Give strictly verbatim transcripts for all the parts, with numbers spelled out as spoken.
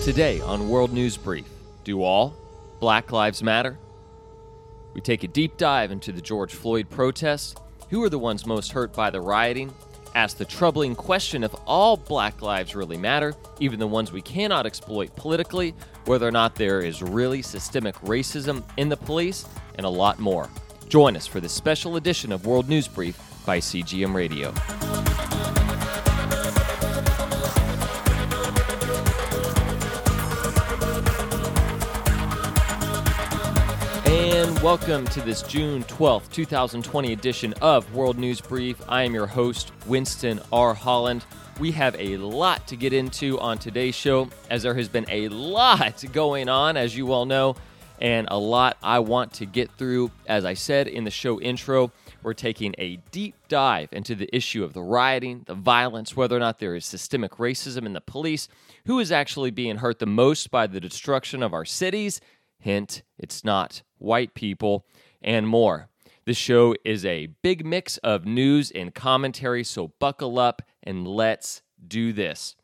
Today on World News Brief, do all Black Lives Matter? We take a deep dive into the George Floyd protests, who are the ones most hurt by the rioting, ask the troubling question if all black lives really matter, even the ones we cannot exploit politically, whether or not there is really systemic racism in the police, and a lot more. Join us for this special edition of World News Brief by C G M Radio. And welcome to this June twelfth, twenty twenty edition of World News Brief. I am your host, Winston R. Holland. We have a lot to get into on today's show, as there has been a lot going on, as you all know, and a lot I want to get through. As I said in the show intro, we're taking a deep dive into the issue of the rioting, the violence, whether or not there is systemic racism in the police, who is actually being hurt the most by the destruction of our cities. Hint, it's not white people, and more. This show is a big mix of news and commentary, so buckle up and let's do this.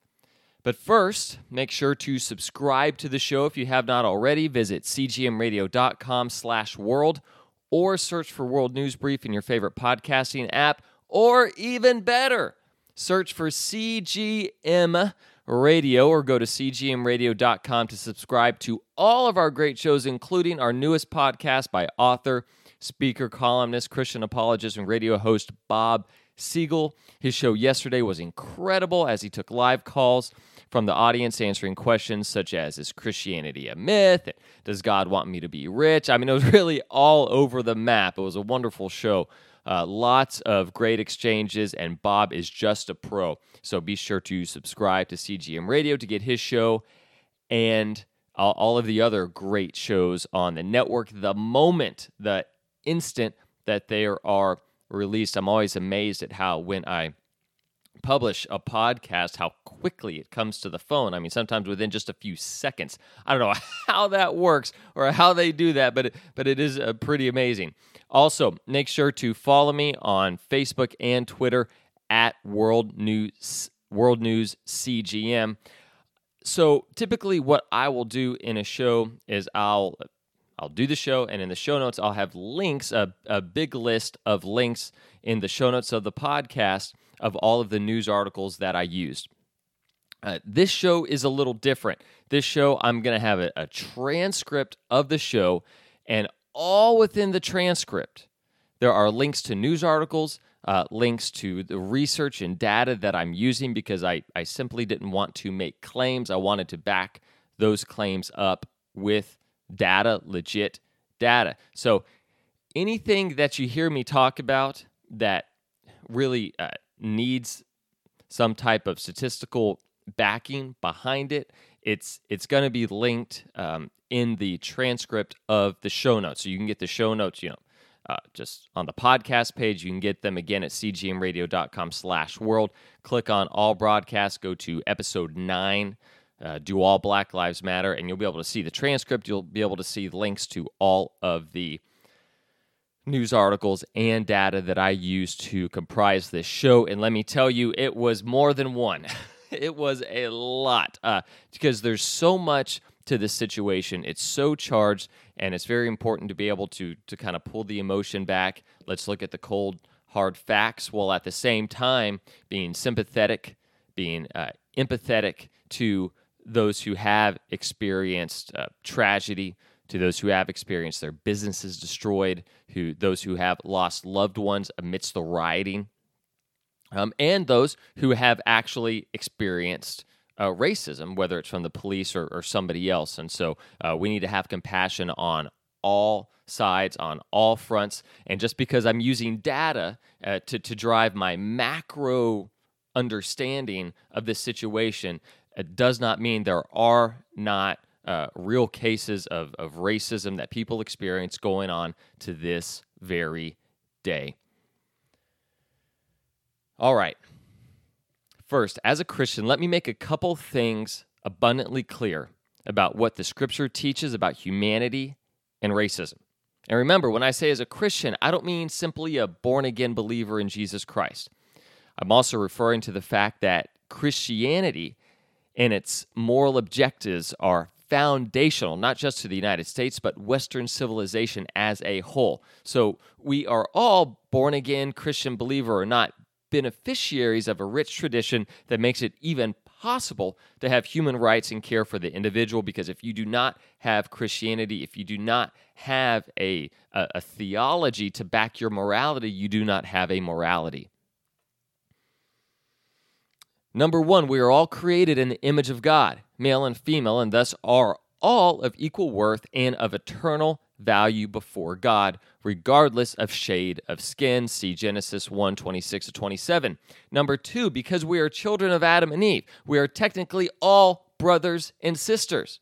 But first, make sure to subscribe to the show if you have not already. Visit cgmradio.com slash world or search for World News Brief in your favorite podcasting app, or even better, search for C G M Radio or go to c g m radio dot com to subscribe to all of our great shows, including our newest podcast by author, speaker, columnist, Christian apologist, and radio host Bob Siegel. His show yesterday was incredible as he took live calls from the audience answering questions such as, is Christianity a myth? Does God want me to be rich? I mean, it was really all over the map. It was a wonderful show. Uh, lots of great exchanges, and Bob is just a pro. So be sure to subscribe to C G M Radio to get his show and all, all of the other great shows on the network the moment, the instant that they are released. I'm always amazed at how when I publish a podcast, how quickly it comes to the phone. I mean, sometimes within just a few seconds. I don't know how that works or how they do that, but it, but it is uh, pretty amazing. Also, make sure to follow me on Facebook and Twitter at World News World News C G M. So typically what I will do in a show is I'll I'll do the show, and in the show notes I'll have links, a, a big list of links in the show notes of the podcast of all of the news articles that I used. Uh, this show is a little different. This show, I'm going to have a, a transcript of the show, and all within the transcript, there are links to news articles, uh, links to the research and data that I'm using because I, I simply didn't want to make claims. I wanted to back those claims up with data, legit data. So anything that you hear me talk about that really uh, needs some type of statistical backing behind it, it's it's going to be linked um, in the transcript of the show notes. So you can get the show notes, you know, uh, just on the podcast page. You can get them again at cgmradio.com slash world. Click on all broadcasts, go to episode nine, uh, do all Black Lives Matter, and you'll be able to see the transcript. You'll be able to see links to all of the news articles and data that I used to comprise this show. And let me tell you, it was more than one. It was a lot uh, because there's so much to this situation. It's so charged, and it's very important to be able to to kind of pull the emotion back. Let's look at the cold, hard facts, while at the same time being sympathetic, being uh, empathetic to those who have experienced uh, tragedy, to those who have experienced their businesses destroyed, who those who have lost loved ones amidst the rioting, um, and those who have actually experienced uh, racism, whether it's from the police or, or somebody else. And so uh, we need to have compassion on all sides, on all fronts. And just because I'm using data uh, to, to drive my macro understanding of this situation, it does not mean there are not Uh, real cases of, of racism that people experience going on to this very day. All right. First, as a Christian, let me make a couple things abundantly clear about what the Scripture teaches about humanity and racism. And remember, when I say as a Christian, I don't mean simply a born-again believer in Jesus Christ. I'm also referring to the fact that Christianity and its moral objectives are foundational, not just to the United States, but Western civilization as a whole. So we are all born again, Christian believer or not, beneficiaries of a rich tradition that makes it even possible to have human rights and care for the individual, because if you do not have Christianity, if you do not have a, a, a theology to back your morality, you do not have a morality. Number one, we are all created in the image of God, male and female, and thus are all of equal worth and of eternal value before God, regardless of shade of skin. See Genesis one, twenty-six to twenty-seven. Number two, because we are children of Adam and Eve, we are technically all brothers and sisters.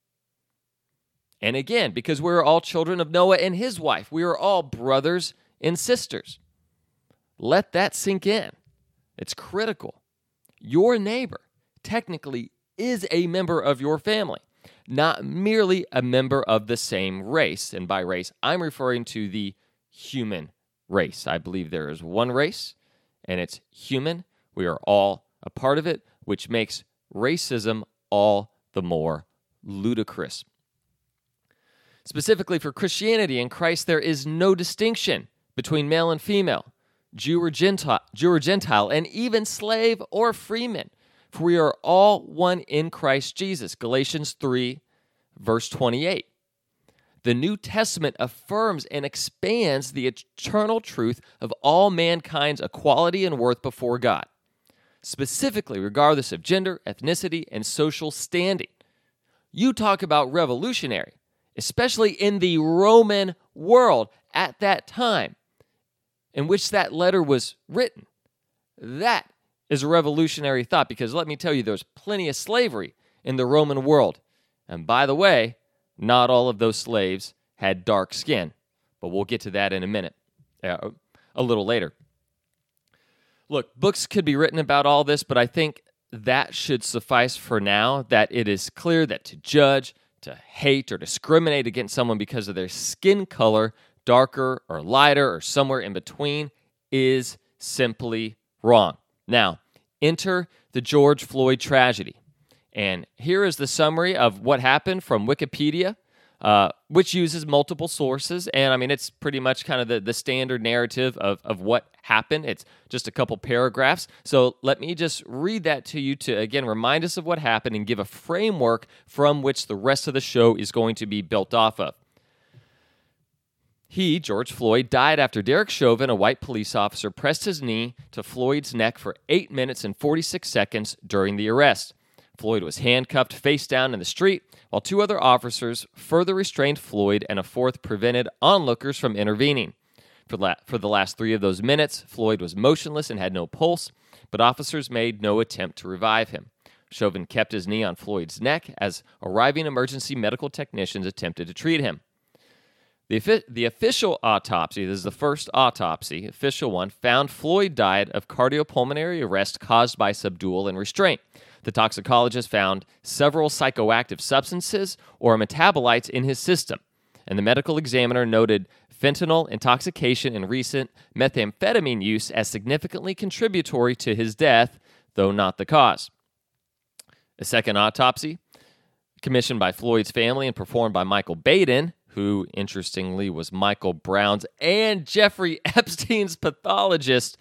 And again, because we are all children of Noah and his wife, we are all brothers and sisters. Let that sink in. It's critical. Your neighbor technically is a member of your family, not merely a member of the same race. And by race, I'm referring to the human race. I believe there is one race, and it's human. We are all a part of it, which makes racism all the more ludicrous. Specifically for Christianity in Christ, there is no distinction between male and female, Jew or Gentile, Jew or Gentile, and even slave or freeman. For we are all one in Christ Jesus. Galatians three, verse twenty-eight. The New Testament affirms and expands the eternal truth of all mankind's equality and worth before God, specifically regardless of gender, ethnicity, and social standing. You talk about revolutionary, especially in the Roman world at that time in which that letter was written. That is a revolutionary thought, because let me tell you, there's plenty of slavery in the Roman world. And by the way, not all of those slaves had dark skin, but we'll get to that in a minute, uh, a little later. Look, books could be written about all this, but I think that should suffice for now, that it is clear that to judge, to hate, or discriminate against someone because of their skin color, darker or lighter or somewhere in between, is simply wrong. Now, enter the George Floyd tragedy. And here is the summary of what happened from Wikipedia, uh, which uses multiple sources. And I mean, it's pretty much kind of the, the standard narrative of, of what happened. It's just a couple paragraphs. So let me just read that to you to, again, remind us of what happened and give a framework from which the rest of the show is going to be built off of. He, George Floyd, died after Derek Chauvin, a white police officer, pressed his knee to Floyd's neck for eight minutes and forty-six seconds during the arrest. Floyd was handcuffed face down in the street, while two other officers further restrained Floyd and a fourth prevented onlookers from intervening. For, la- for the last three of those minutes, Floyd was motionless and had no pulse, but officers made no attempt to revive him. Chauvin kept his knee on Floyd's neck as arriving emergency medical technicians attempted to treat him. The, the official autopsy, this is the first autopsy, official one, found Floyd died of cardiopulmonary arrest caused by subdual and restraint. The toxicologist found several psychoactive substances or metabolites in his system, and the medical examiner noted fentanyl intoxication and recent methamphetamine use as significantly contributory to his death, though not the cause. A second autopsy, commissioned by Floyd's family and performed by Michael Baden, who, interestingly, was Michael Brown's and Jeffrey Epstein's pathologist.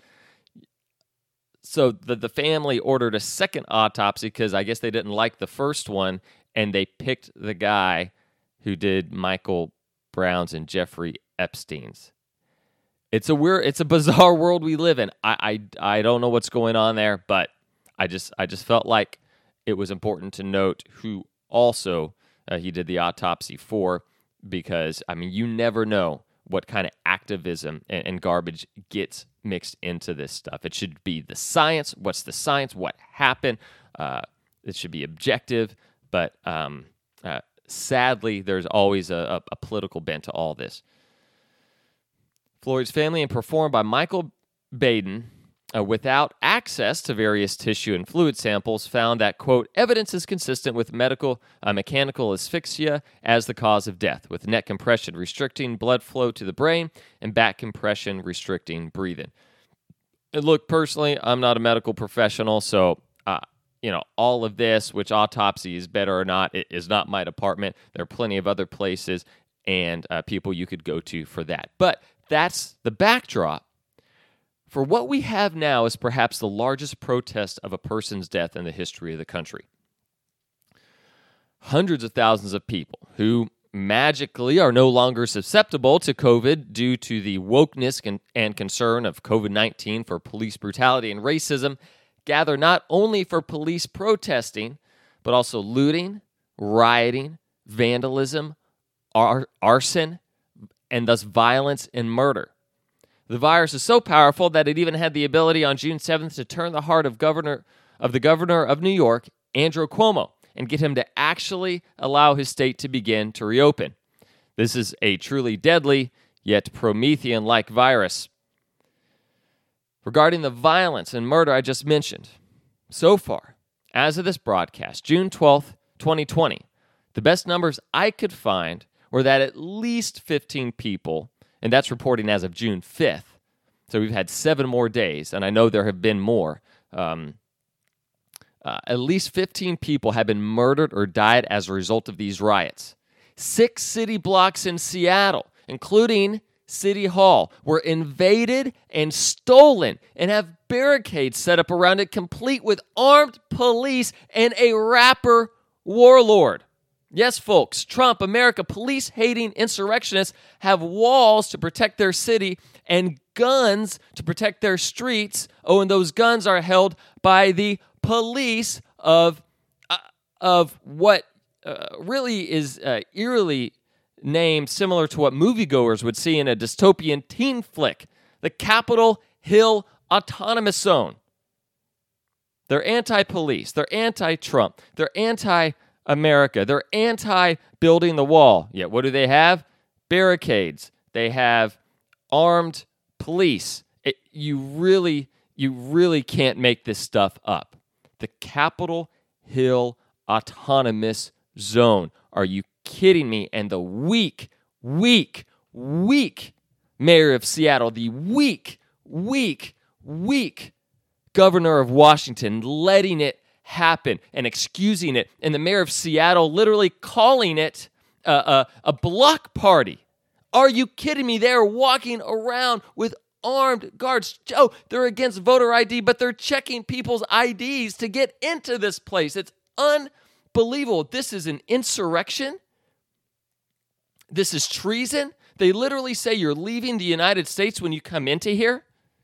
So the, the family ordered a second autopsy because I guess they didn't like the first one, and they picked the guy who did Michael Brown's and Jeffrey Epstein's. It's a weird, it's a bizarre world we live in. I, I, I don't know what's going on there, but I just I just felt like it was important to note who also uh, he did the autopsy for. Because, I mean, you never know what kind of activism and, and garbage gets mixed into this stuff. It should be the science. What's the science? What happened? Uh, it should be objective. But um, uh, sadly, there's always a, a political bent to all this. Floyd's family, and performed by Michael Baden, uh, without access to various tissue and fluid samples, found that, quote, evidence is consistent with medical uh, mechanical asphyxia as the cause of death, with neck compression restricting blood flow to the brain and back compression restricting breathing. And look, personally, I'm not a medical professional, so, uh, you know, all of this, which autopsy is better or not, it is not my department. There are plenty of other places and uh, people you could go to for that. But that's the backdrop for what we have now is perhaps the largest protest of a person's death in the history of the country. Hundreds of thousands of people who magically are no longer susceptible to COVID due to the wokeness and concern of COVID nineteen for police brutality and racism gather not only for police protesting, but also looting, rioting, vandalism, ar- arson, and thus violence and murder. The virus is so powerful that it even had the ability on June seventh to turn the heart of governor of the governor of New York, Andrew Cuomo, and get him to actually allow his state to begin to reopen. This is a truly deadly, yet Promethean-like virus. Regarding the violence and murder I just mentioned, so far, as of this broadcast, June twelfth, twenty twenty, the best numbers I could find were that at least fifteen people, and that's reporting as of June fifth, so we've had seven more days, and I know there have been more, um, Uh, at least fifteen people have been murdered or died as a result of these riots. Six city blocks in Seattle, including City Hall, were invaded and stolen and have barricades set up around it, complete with armed police and a rapper warlord. Yes, folks, Trump, America, police-hating insurrectionists have walls to protect their city and guns to protect their streets. Oh, and those guns are held by the police of uh, of what uh, really is uh, eerily named similar to what moviegoers would see in a dystopian teen flick, the Capitol Hill Autonomous Zone. They're anti-police, they're anti-Trump, they're anti-America, they're anti-building the wall. Yet what do they have? Barricades. They have armed police. It, you really, you really can't make this stuff up. The Capitol Hill Autonomous Zone. Are you kidding me? And the weak, weak, weak mayor of Seattle, the weak, weak, weak governor of Washington letting it happen and excusing it. And the mayor of Seattle literally calling it a, a, a block party. Are you kidding me? They're walking around with armed guards. Joe, they're against voter I D, but they're checking people's I Ds to get into this place. It's unbelievable. This is an insurrection. This is treason. They literally say you're leaving the United States when you come into here.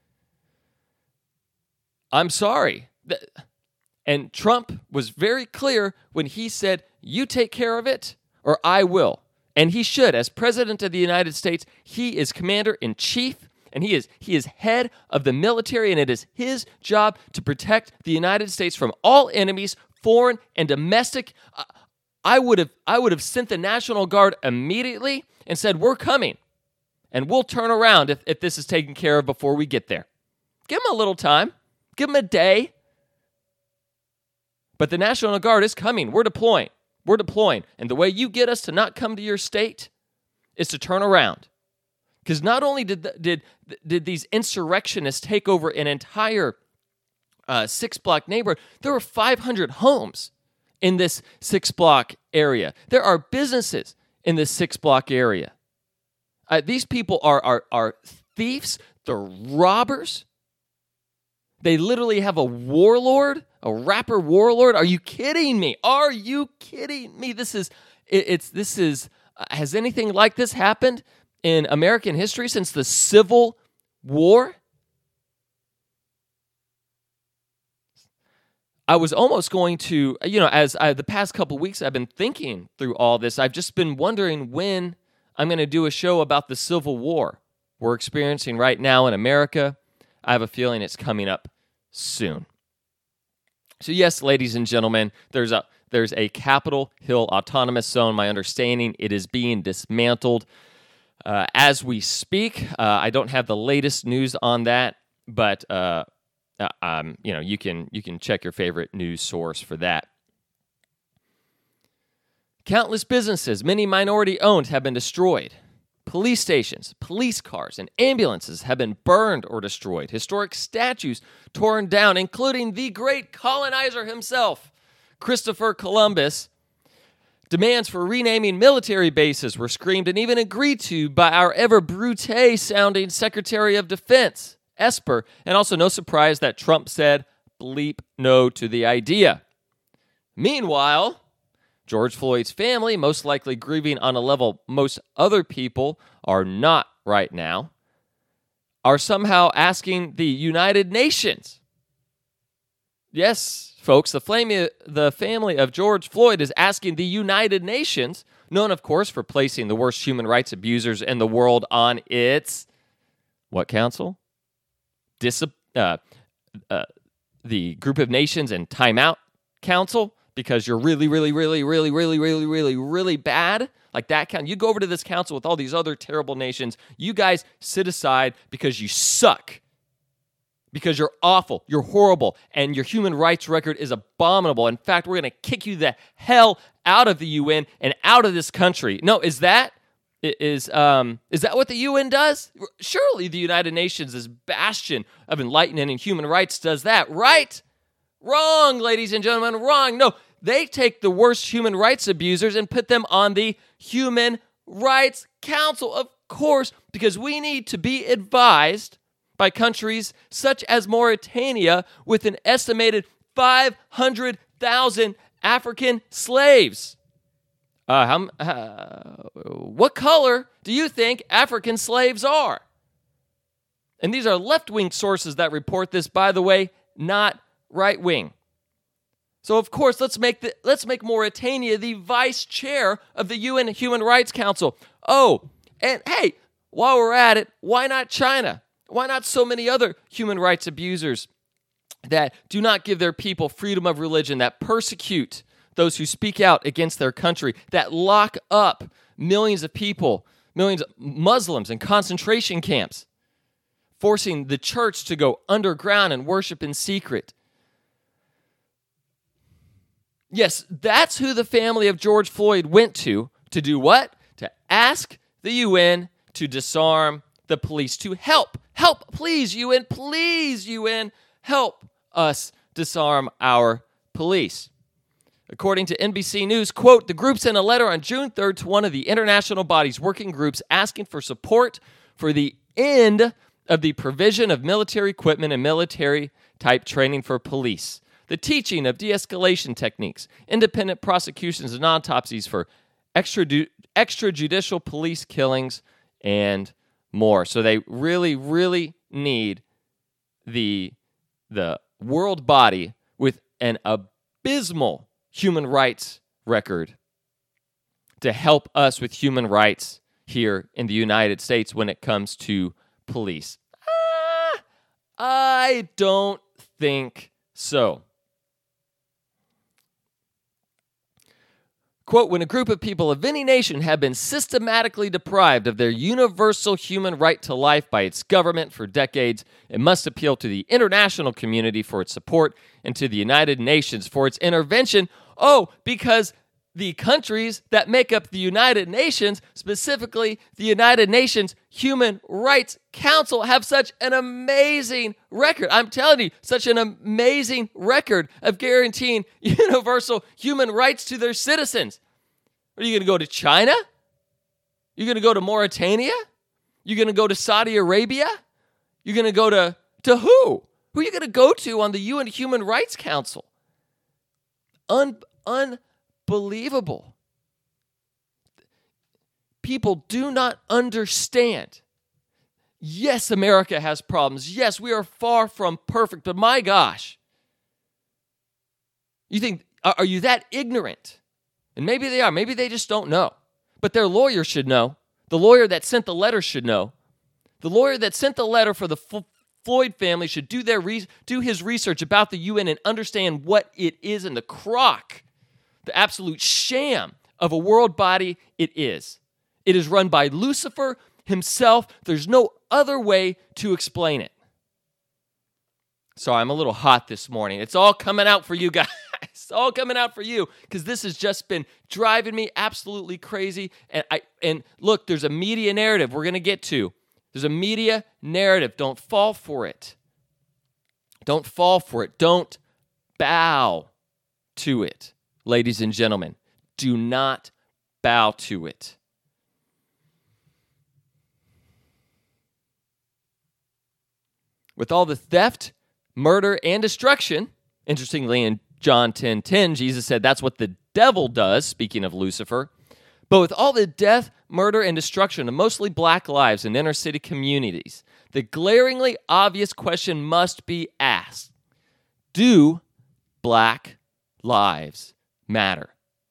I'm sorry. And Trump was very clear when he said, you take care of it or I will. And he should. As president of the United States, he is commander-in-chief. And he is he is head of the military, and it is his job to protect the United States from all enemies, foreign and domestic. Uh, I would have I would have sent the National Guard immediately and said, we're coming, and we'll turn around if, if this is taken care of before we get there. Give them a little time. Give them a day. But the National Guard is coming. We're deploying. We're deploying. And the way you get us to not come to your state is to turn around. Because not only did the, did did these insurrectionists take over an entire uh, six-block neighborhood, there were five hundred homes in this six-block area. There are businesses in this six-block area. Uh, these people are, are, are thieves. They're robbers. They literally have a warlord, a rapper warlord. Are you kidding me? Are you kidding me? This is it, it's this is uh, has anything like this happened in American history since the Civil War? I was almost going to, you know, as I, the past couple weeks I've been thinking through all this, I've just been wondering when I'm going to do a show about the Civil War we're experiencing right now in America. I have a feeling it's coming up soon. So yes, ladies and gentlemen, there's a there's a Capitol Hill Autonomous Zone. My understanding, it is being dismantled Uh, as we speak. Uh, I don't have the latest news on that, but uh, uh, um, you know, you can you can check your favorite news source for that. Countless businesses, many minority-owned, have been destroyed. Police stations, police cars, and ambulances have been burned or destroyed. Historic statues torn down, including the great colonizer himself, Christopher Columbus. Demands for renaming military bases were screamed and even agreed to by our ever brute-sounding Secretary of Defense, Esper. And also no surprise that Trump said bleep no to the idea. Meanwhile, George Floyd's family, most likely grieving on a level most other people are not right now, are somehow asking the United Nations. Yes, folks, the family, the family of George Floyd is asking the United Nations, known, of course, for placing the worst human rights abusers in the world on its, what council? Dis- uh, uh, the Group of Nations and Timeout Council, because you're really, really, really, really, really, really, really, really bad. Like that count. You go over to this council with all these other terrible nations. You guys sit aside because you suck. Because you're awful, you're horrible, and your human rights record is abominable. In fact, we're going to kick you the hell out of the U N and out of this country. No, is that is um is that what the U N does? Surely the United Nations, this bastion of enlightenment and human rights, does that, right? Wrong, ladies and gentlemen, wrong. No, they take the worst human rights abusers and put them on the Human Rights Council, of course, because we need to be advised by countries such as Mauritania with an estimated five hundred thousand African slaves. Uh, how, uh, what color do you think African slaves are? And these are left-wing sources that report this, by the way, not right-wing. So, of course, let's make the, let's make Mauritania the vice chair of the U N Human Rights Council. Oh, and hey, while we're at it, why not China? Why not so many other human rights abusers that do not give their people freedom of religion, that persecute those who speak out against their country, that lock up millions of people, millions of Muslims in concentration camps, forcing the church to go underground and worship in secret? Yes, that's who the family of George Floyd went to, to do what? To ask the U N to disarm the police, to help. Help, please, U N, please, U N, help us disarm our police. According to N B C News, quote, the group sent a letter on June third to one of the international bodies working groups asking for support for the end of the provision of military equipment and military-type training for police, the teaching of de-escalation techniques, independent prosecutions and autopsies for extradu- extrajudicial police killings, and more. So they really, really need the, the world body with an abysmal human rights record to help us with human rights here in the United States when it comes to police. Ah, I don't think so. Quote, when a group of people of any nation have been systematically deprived of their universal human right to life by its government for decades, it must appeal to the international community for its support and to the United Nations for its intervention. Oh, because the countries that make up the United Nations, specifically the United Nations Human Rights Council, have such an amazing record. I'm telling you, such an amazing record of guaranteeing universal human rights to their citizens. Are you going to go to China? You're going to go to Mauritania? You're going to go to Saudi Arabia? You're going to go to, to who? Who are you going to go to on the U N Human Rights Council? Un, unbelievable. People do not understand. Yes, America has problems. Yes, we are far from perfect, but my gosh. You think, are you that ignorant? And maybe they are. Maybe they just don't know. But their lawyer should know. The lawyer that sent the letter should know. The lawyer that sent the letter for the F- Floyd family should do their re- do his research about the U N and understand what it is and the crock, the absolute sham of a world body it is. It is run by Lucifer himself. There's no other way to explain it. Sorry, I'm a little hot this morning. It's all coming out for you guys. all coming out for you because this has just been driving me absolutely crazy. And I and look, there's a media narrative we're going to get to. There's a media narrative. Don't fall for it. Don't fall for it. Don't bow to it, ladies and gentlemen. Do not bow to it. With all the theft, murder, and destruction, interestingly, in John ten ten, Jesus said that's what the devil does, speaking of Lucifer. But with all the death, murder, and destruction of mostly black lives in inner city communities, the glaringly obvious question must be asked: do black lives matter?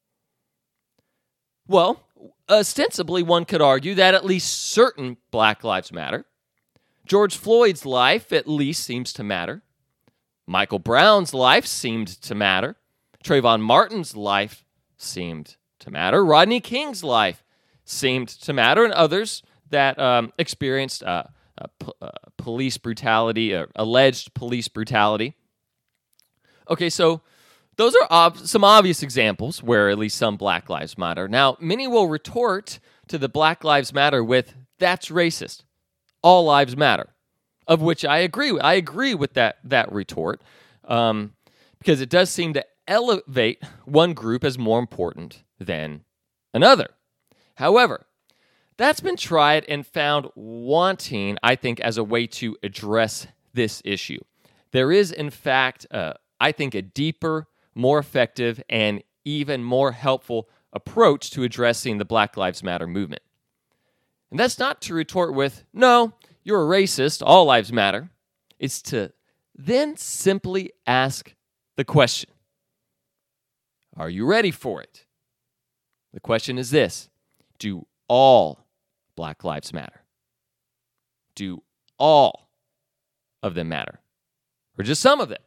Well, ostensibly, one could argue that at least certain black lives matter. George Floyd's life at least seems to matter. Michael Brown's life seemed to matter. Trayvon Martin's life seemed to matter. Rodney King's life seemed to matter, and others that um, experienced uh, uh, p- uh, police brutality, uh, alleged police brutality. Okay, so those are ob- some obvious examples where at least some Black Lives Matter. Now, many will retort to the Black Lives Matter with, that's racist. All lives matter, of which I agree with. I agree with that, that retort um, because it does seem to elevate one group as more important than another. However, that's been tried and found wanting, I think, as a way to address this issue. There is, in fact, uh, I think, a deeper, more effective, and even more helpful approach to addressing the Black Lives Matter movement. And that's not to retort with, no, you're a racist, all lives matter. It's to then simply ask the question, are you ready for it? The question is this: do all Black lives matter? Do all of them matter? Or just some of them?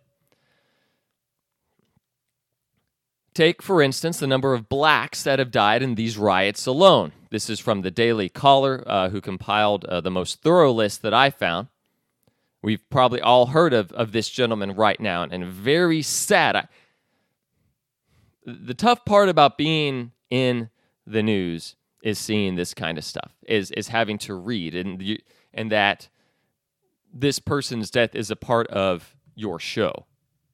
Take, for instance, the number of blacks that have died in these riots alone. This is from the Daily Caller, uh, who compiled uh, the most thorough list that I found. We've probably all heard of, of this gentleman right now, and very sad. I, the tough part about being in the news is seeing this kind of stuff, is is having to read, and you, and that this person's death is a part of your show.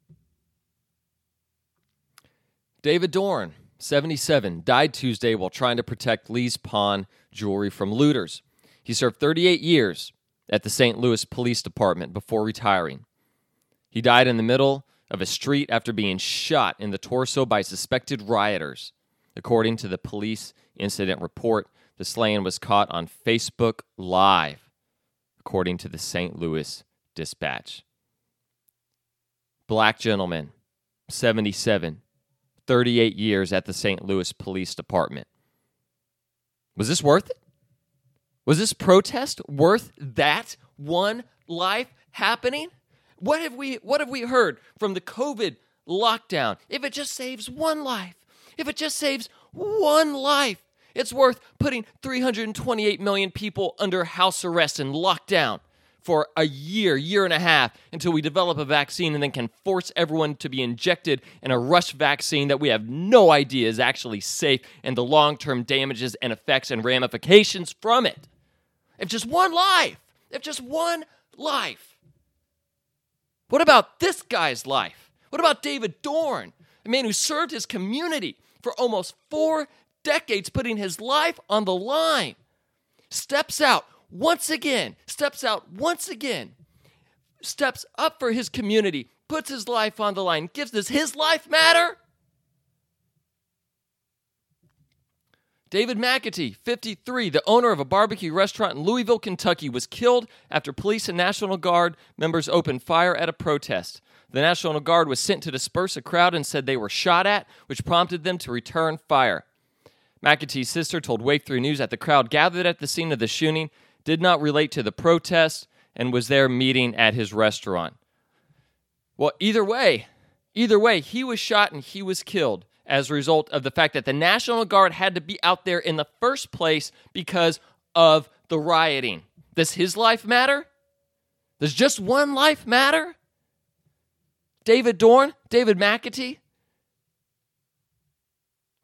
David Dorn, seventy-seven, died Tuesday while trying to protect Lee's Pawn jewelry from looters. He served thirty-eight years at the Saint Louis Police Department before retiring. He died in the middle of a street after being shot in the torso by suspected rioters. According to the police incident report, the slaying was caught on Facebook Live, according to the Saint Louis Dispatch. Black gentleman, seventy-seven, thirty-eight years at the Saint Louis Police Department. Was this worth it? Was this protest worth that one life happening? What have we what have we heard from the COVID lockdown? If it just saves one life, if it just saves one life, it's worth putting three hundred twenty-eight million people under house arrest and lockdown for a year, year and a half, until we develop a vaccine and then can force everyone to be injected in a rush vaccine that we have no idea is actually safe, and the long-term damages and effects and ramifications from it. If just one life, if just one life. What about this guy's life? What about David Dorn, a man who served his community for almost four decades, putting his life on the line, steps out once again, steps out once again, steps up for his community, puts his life on the line, gives does his life matter? David McAtee, fifty-three, the owner of a barbecue restaurant in Louisville, Kentucky, was killed after police and National Guard members opened fire at a protest. The National Guard was sent to disperse a crowd and said they were shot at, which prompted them to return fire. McAtee's sister told Wave three News that the crowd gathered at the scene of the shooting did not relate to the protest and was there meeting at his restaurant. Well, either way, either way, he was shot and he was killed as a result of the fact that the National Guard had to be out there in the first place because of the rioting. Does his life matter? Does just one life matter? David Dorn? David McAtee?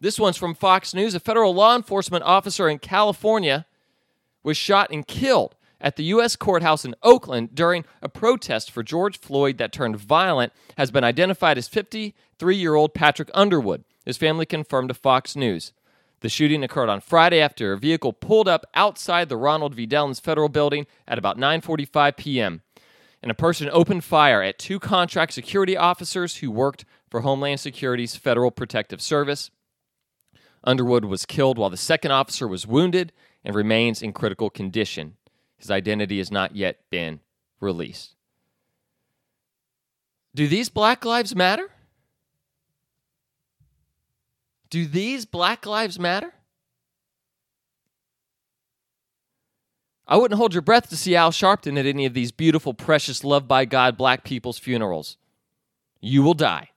This one's from Fox News. A federal law enforcement officer in California was shot and killed at the U S courthouse in Oakland during a protest for George Floyd that turned violent, has been identified as fifty-three-year-old Patrick Underwood. His family confirmed to Fox News. The shooting occurred on Friday after a vehicle pulled up outside the Ronald V. Dellins Federal Building at about nine forty-five p.m. and a person opened fire at two contract security officers who worked for Homeland Security's Federal Protective Service. Underwood was killed while the second officer was wounded and remains in critical condition. His identity has not yet been released. Do these Black Lives matter? Do these Black Lives matter? I wouldn't hold your breath to see Al Sharpton at any of these beautiful, precious, loved by God black people's funerals. You will die.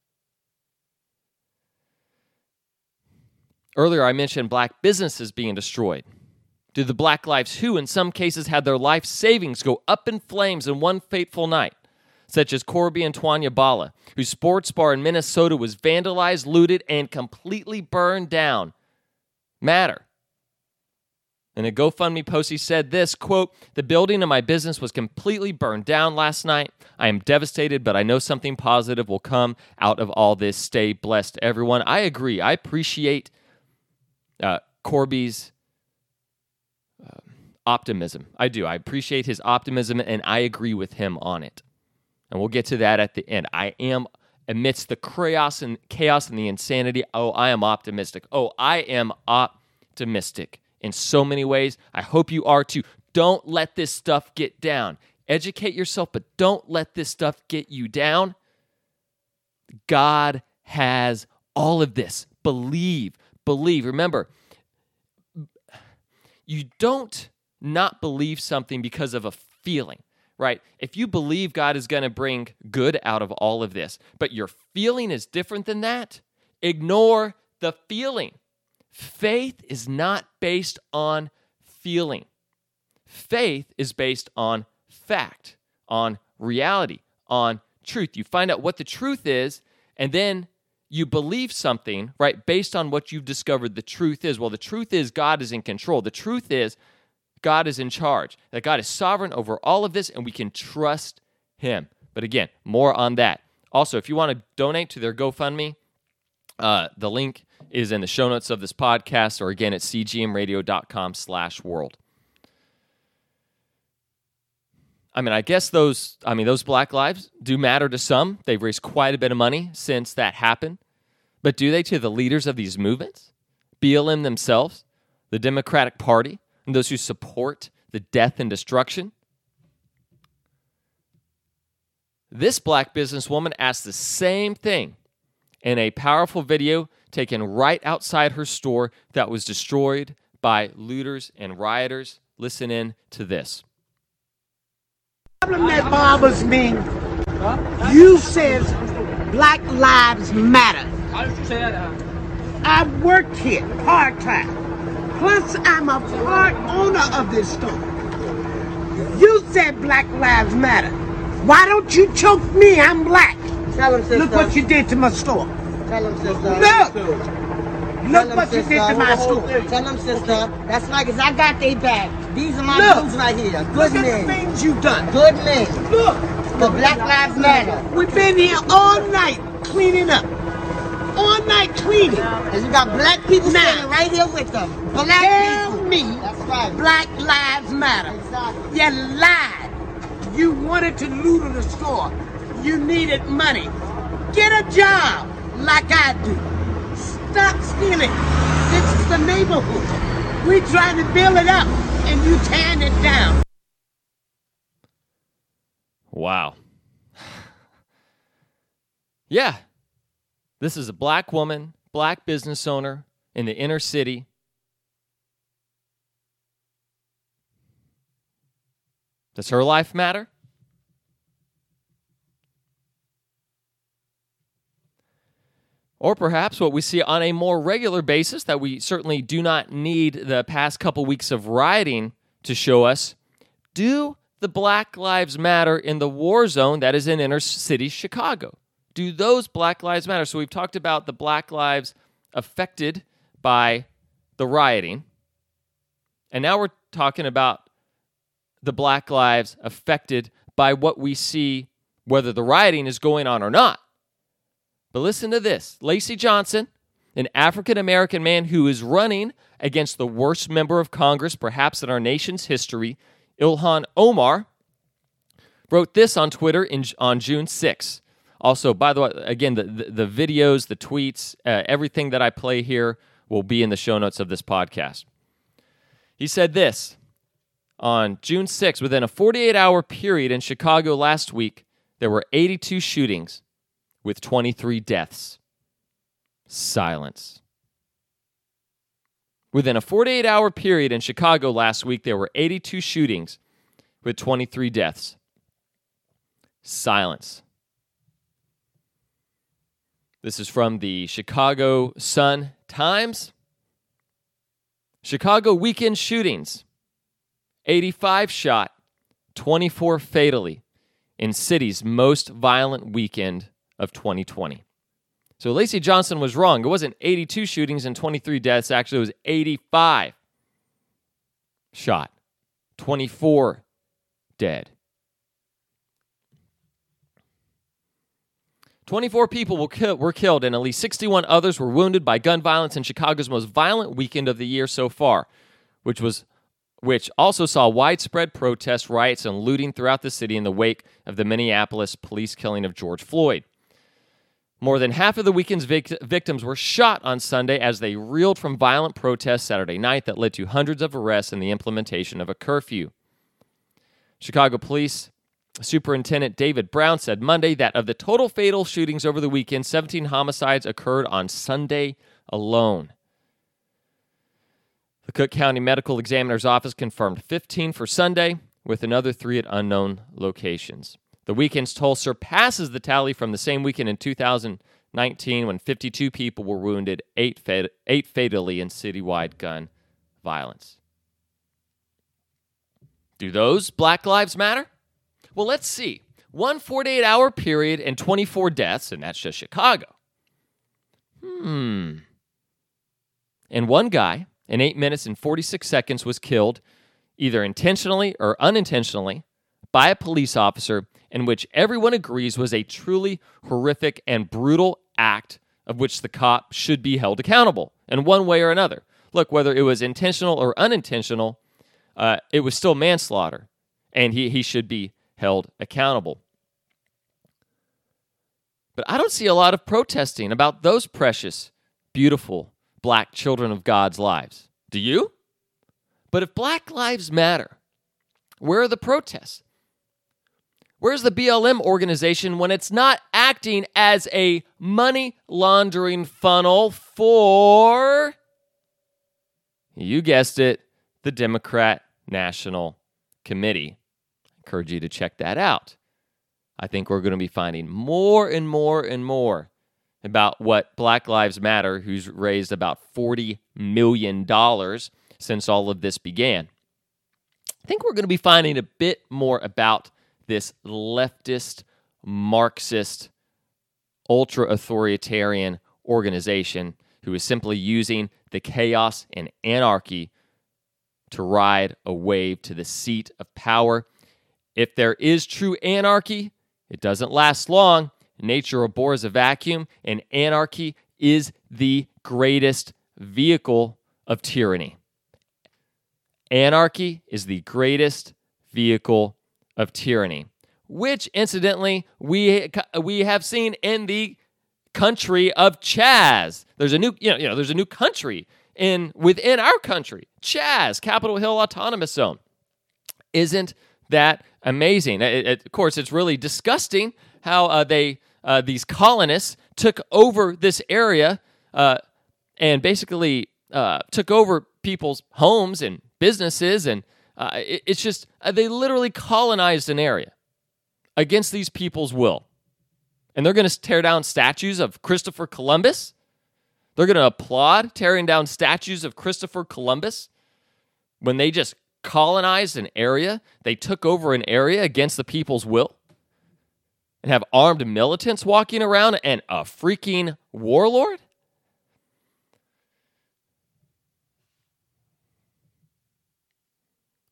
Earlier, I mentioned black businesses being destroyed. Do the Black Lives who, in some cases, had their life savings go up in flames in one fateful night, such as Corby and Tanya Bala, whose sports bar in Minnesota was vandalized, looted, and completely burned down, matter? In a GoFundMe post, he said this, quote, "The building of my business was completely burned down last night. I am devastated, but I know something positive will come out of all this. Stay blessed, everyone." I agree. I appreciate uh, Corby's uh, optimism. I do. I appreciate his optimism, and I agree with him on it. And we'll get to that at the end. I am, amidst the chaos and chaos and the insanity, oh, I am optimistic. Oh, I am optimistic. In so many ways. I hope you are too. Don't let this stuff get down. Educate yourself, but don't let this stuff get you down. God has all of this. Believe, believe. Remember, you don't not believe something because of a feeling, right? If you believe God is going to bring good out of all of this, but your feeling is different than that, ignore the feeling. Faith is not based on feeling. Faith is based on fact, on reality, on truth. You find out what the truth is, and then you believe something, right, based on what you've discovered the truth is. Well, the truth is God is in control. The truth is God is in charge, that God is sovereign over all of this, and we can trust him. But again, more on that. Also, if you want to donate to their GoFundMe, uh, the link is in the show notes of this podcast, or again at cgmradio.com slash world. I mean, I guess those, I mean, those Black Lives do matter to some. They've raised quite a bit of money since that happened. But do they to the leaders of these movements? B L M themselves, the Democratic Party, and those who support the death and destruction? This black businesswoman asked the same thing in a powerful video taken right outside her store that was destroyed by looters and rioters. Listen in to this. The problem that bothers me, you says Black Lives Matter. I work here part-time. Plus, I'm a part owner of this store. You said Black Lives Matter. Why don't you choke me? I'm black. Tell him, sister. Look what you did to my store. Tell him, sister. Look! Look Tell what him, you did to my store. Tell him, sister. That's right, because I got they back. These are my Look. dudes right here. Good Look at men. the things you've done. Good men. Look! The Black Lives Matter. We've been here all night cleaning up. All night cleaning. And you got black people Now. standing right here with them. Black Tell people. me That's right. Black Lives Matter. Exactly. You lied. You wanted to loot the store. You needed money. Get a job like I do. Stop stealing. This is the neighborhood. We trying to build it up and you tearing it down. Wow. Yeah. This is a black woman, black business owner in the inner city. Does her life matter? Or perhaps what we see on a more regular basis that we certainly do not need the past couple weeks of rioting to show us. Do the Black Lives Matter in the war zone that is in inner city Chicago? Do those Black Lives matter? So we've talked about the Black Lives affected by the rioting. And now we're talking about the Black lives affected by what we see, whether the rioting is going on or not. But listen to this. Laci Johnson, an African-American man who is running against the worst member of Congress, perhaps in our nation's history, Ilhan Omar, wrote this on Twitter in, on June sixth. Also, by the way, again, the, the, the videos, the tweets, uh, everything that I play here will be in the show notes of this podcast. He said this on June sixth, within a forty-eight hour period in Chicago last week, there were eighty-two shootings with twenty-three deaths. Silence. Within a forty-eight hour period in Chicago last week, there were eighty-two shootings with twenty-three deaths. Silence. This is from the Chicago Sun-Times. Chicago weekend shootings. eighty-five shot, twenty-four fatally in city's most violent weekend of twenty twenty. So Laci Johnson was wrong. It wasn't eighty-two shootings and twenty-three deaths. Actually, it was eighty-five shot, twenty-four dead. twenty-four people were, kill- were killed and at least sixty-one others were wounded by gun violence in Chicago's most violent weekend of the year so far, which was which also saw widespread protests, riots, and looting throughout the city in the wake of the Minneapolis police killing of George Floyd. More than half of the weekend's vic- victims were shot on Sunday as they reeled from violent protests Saturday night that led to hundreds of arrests and the implementation of a curfew. Chicago Police Superintendent David Brown said Monday that of the total fatal shootings over the weekend, seventeen homicides occurred on Sunday alone. The Cook County Medical Examiner's Office confirmed fifteen for Sunday, with another three at unknown locations. The weekend's toll surpasses the tally from the same weekend in two thousand nineteen when fifty-two people were wounded, eight, fat- eight fatally in citywide gun violence. Do those Black Lives Matter? Well, let's see. One forty-eight hour period and twenty-four deaths, and that's just Chicago. Hmm. And one guy, in eight minutes and forty-six seconds, was killed, either intentionally or unintentionally, by a police officer, in which everyone agrees was a truly horrific and brutal act of which the cop should be held accountable in one way or another. Look, whether it was intentional or unintentional, uh, it was still manslaughter, and he, he should be held accountable. But I don't see a lot of protesting about those precious, beautiful black children of God's lives. Do you? But if Black Lives Matter, where are the protests? Where's the B L M organization when it's not acting as a money laundering funnel for, you guessed it, the Democrat National Committee? I encourage you to check that out. I think we're going to be finding more and more and more about what Black Lives Matter, who's raised about forty million dollars since all of this began. I think we're going to be finding a bit more about this leftist, Marxist, ultra-authoritarian organization who is simply using the chaos and anarchy to ride a wave to the seat of power. If there is true anarchy, it doesn't last long. Nature abhors a vacuum, and anarchy is the greatest vehicle of tyranny. Anarchy is the greatest vehicle of tyranny, which, incidentally, we we have seen in the country of Chaz. There's a new, you know, you know, there's a new country in within our country, Chaz, Capitol Hill Autonomous Zone. Isn't that amazing? It, it, of course, it's really disgusting how uh, they uh, these colonists took over this area uh, and basically uh, took over people's homes and businesses, and uh, it, it's just uh, they literally colonized an area against these people's will. And they're going to tear down statues of Christopher Columbus. They're going to applaud tearing down statues of Christopher Columbus when they just colonized an area. They took over an area against the people's will and have armed militants walking around and a freaking warlord.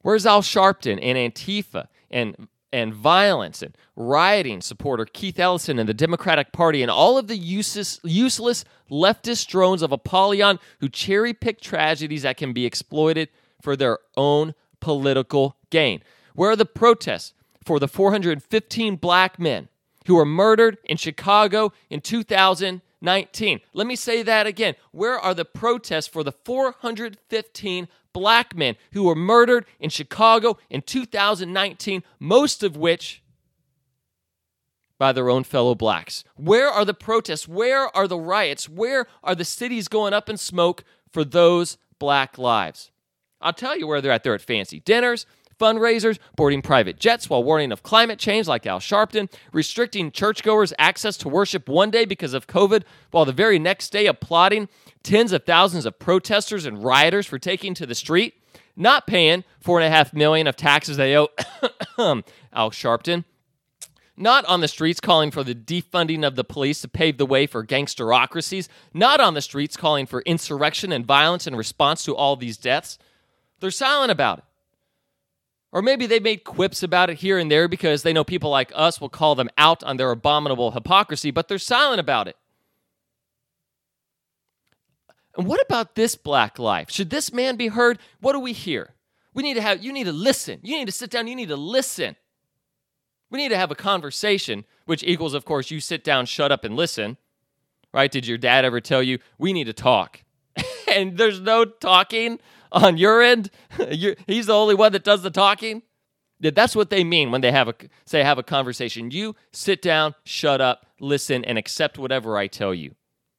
Where's Al Sharpton and Antifa and and violence and rioting supporter Keith Ellison and the Democratic Party and all of the useless, useless leftist drones of Apollyon who cherry-pick tragedies that can be exploited for their own political gain? Where are the protests for the four hundred fifteen black men who were murdered in Chicago in two thousand nineteen? Let me say that again. Where are the protests for the four hundred fifteen black men who were murdered in Chicago in two thousand nineteen, most of which by their own fellow blacks? Where are the protests? Where are the riots? Where are the cities going up in smoke for those black lives? I'll tell you where they're at. They're at fancy dinners, fundraisers, boarding private jets while warning of climate change like Al Sharpton, restricting churchgoers' access to worship one day because of COVID, while the very next day applauding tens of thousands of protesters and rioters for taking to the street, not paying four and a half million of taxes they owe Al Sharpton, not on the streets calling for the defunding of the police to pave the way for gangsterocracies, not on the streets calling for insurrection and violence in response to all these deaths. They're silent about it. Or maybe they made quips about it here and there because they know people like us will call them out on their abominable hypocrisy, but they're silent about it. And what about this black life? Should this man be heard? What do we hear? We need to have, you need to listen. You need to sit down. You need to listen. We need to have a conversation, which equals, of course, you sit down, shut up, and listen. Right? Did your dad ever tell you, we need to talk? And there's no talking on your end? You're, he's the only one that does the talking? That's what they mean when they have a say have a conversation. You sit down, shut up, listen, and accept whatever I tell you.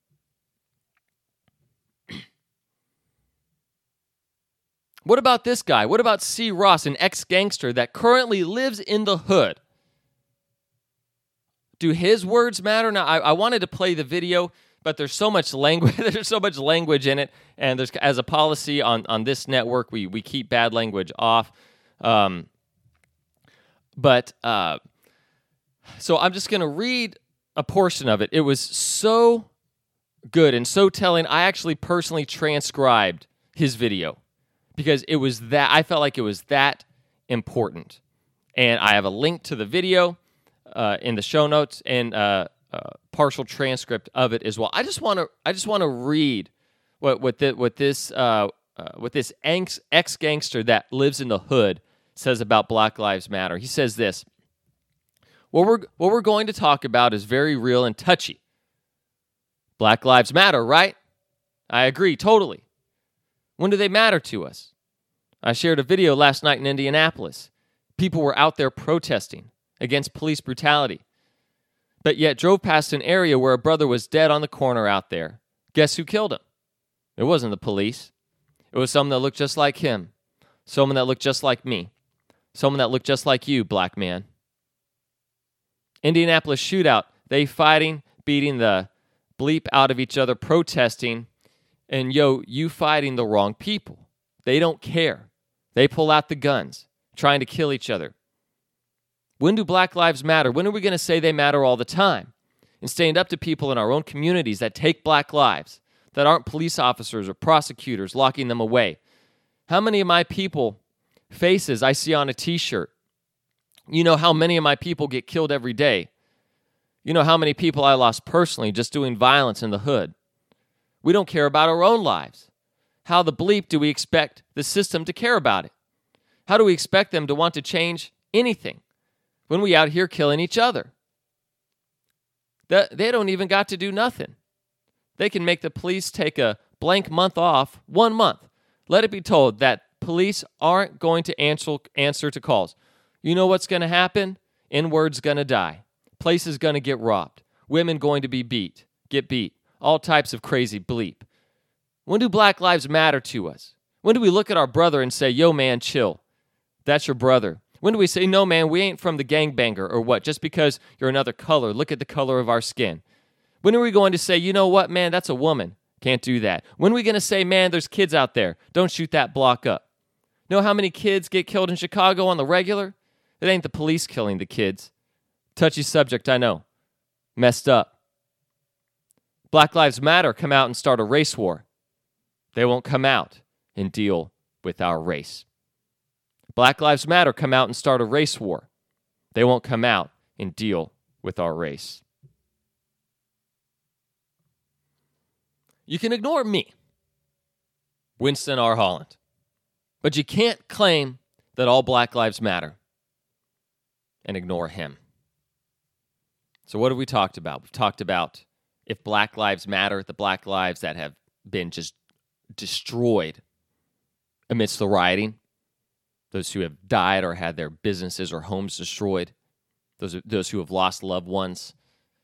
What about this guy? What about C. Ross, an ex-gangster that currently lives in the hood? Do his words matter? Now, I, I wanted to play the video, but there's so much language. There's so much language in it, and there's as a policy on, on this network, we we keep bad language off. Um, but uh, so I'm just going to read a portion of it. It was so good and so telling. I actually personally transcribed his video because it was that I felt like it was that important. And I have a link to the video uh, in the show notes and uh, uh, partial transcript of it as well. I just want to I just want to read what what the, what this uh, uh, what this ex gangster that lives in the hood says about Black Lives Matter. He says this: What we're what we're going to talk about is very real and touchy. Black Lives Matter, right? I agree totally. When do they matter to us? I shared a video last night in Indianapolis. People were out there protesting against police brutality, but yet drove past an area where a brother was dead on the corner out there. Guess who killed him? It wasn't the police. It was someone that looked just like him, someone that looked just like me, someone that looked just like you, black man. Indianapolis shootout, they fighting, beating the bleep out of each other, protesting, and yo, you fighting the wrong people. They don't care. They pull out the guns, trying to kill each other. When do Black Lives matter? When are we going to say they matter all the time? And stand up to people in our own communities that take black lives, that aren't police officers or prosecutors locking them away. How many of my people faces I see on a t-shirt? You know how many of my people get killed every day. You know how many people I lost personally just doing violence in the hood. We don't care about our own lives. How the bleep do we expect the system to care about it? How do we expect them to want to change anything when we out here killing each other? They don't even got to do nothing. They can make the police take a blank month off, one month. Let it be told that police aren't going to answer, answer to calls. You know what's going to happen? N-word's going to die. Places going to get robbed. Women going to be beat, get beat. All types of crazy bleep. When do Black Lives matter to us? When do we look at our brother and say, yo, man, chill. That's your brother. When do we say, no, man, we ain't from the gangbanger or what? Just because you're another color, look at the color of our skin. When are we going to say, you know what, man, that's a woman. Can't do that. When are we going to say, man, there's kids out there. Don't shoot that block up. Know how many kids get killed in Chicago on the regular? It ain't the police killing the kids. Touchy subject, I know. Messed up. Black Lives Matter come out and start a race war. They won't come out and deal with our race. Black Lives Matter come out and start a race war. They won't come out and deal with our race. You can ignore me, Winston R. Holland, but you can't claim that all Black Lives Matter and ignore him. So what have we talked about? We've talked about if Black Lives Matter, the Black lives that have been just destroyed amidst the rioting, those who have died or had their businesses or homes destroyed, those, those who have lost loved ones,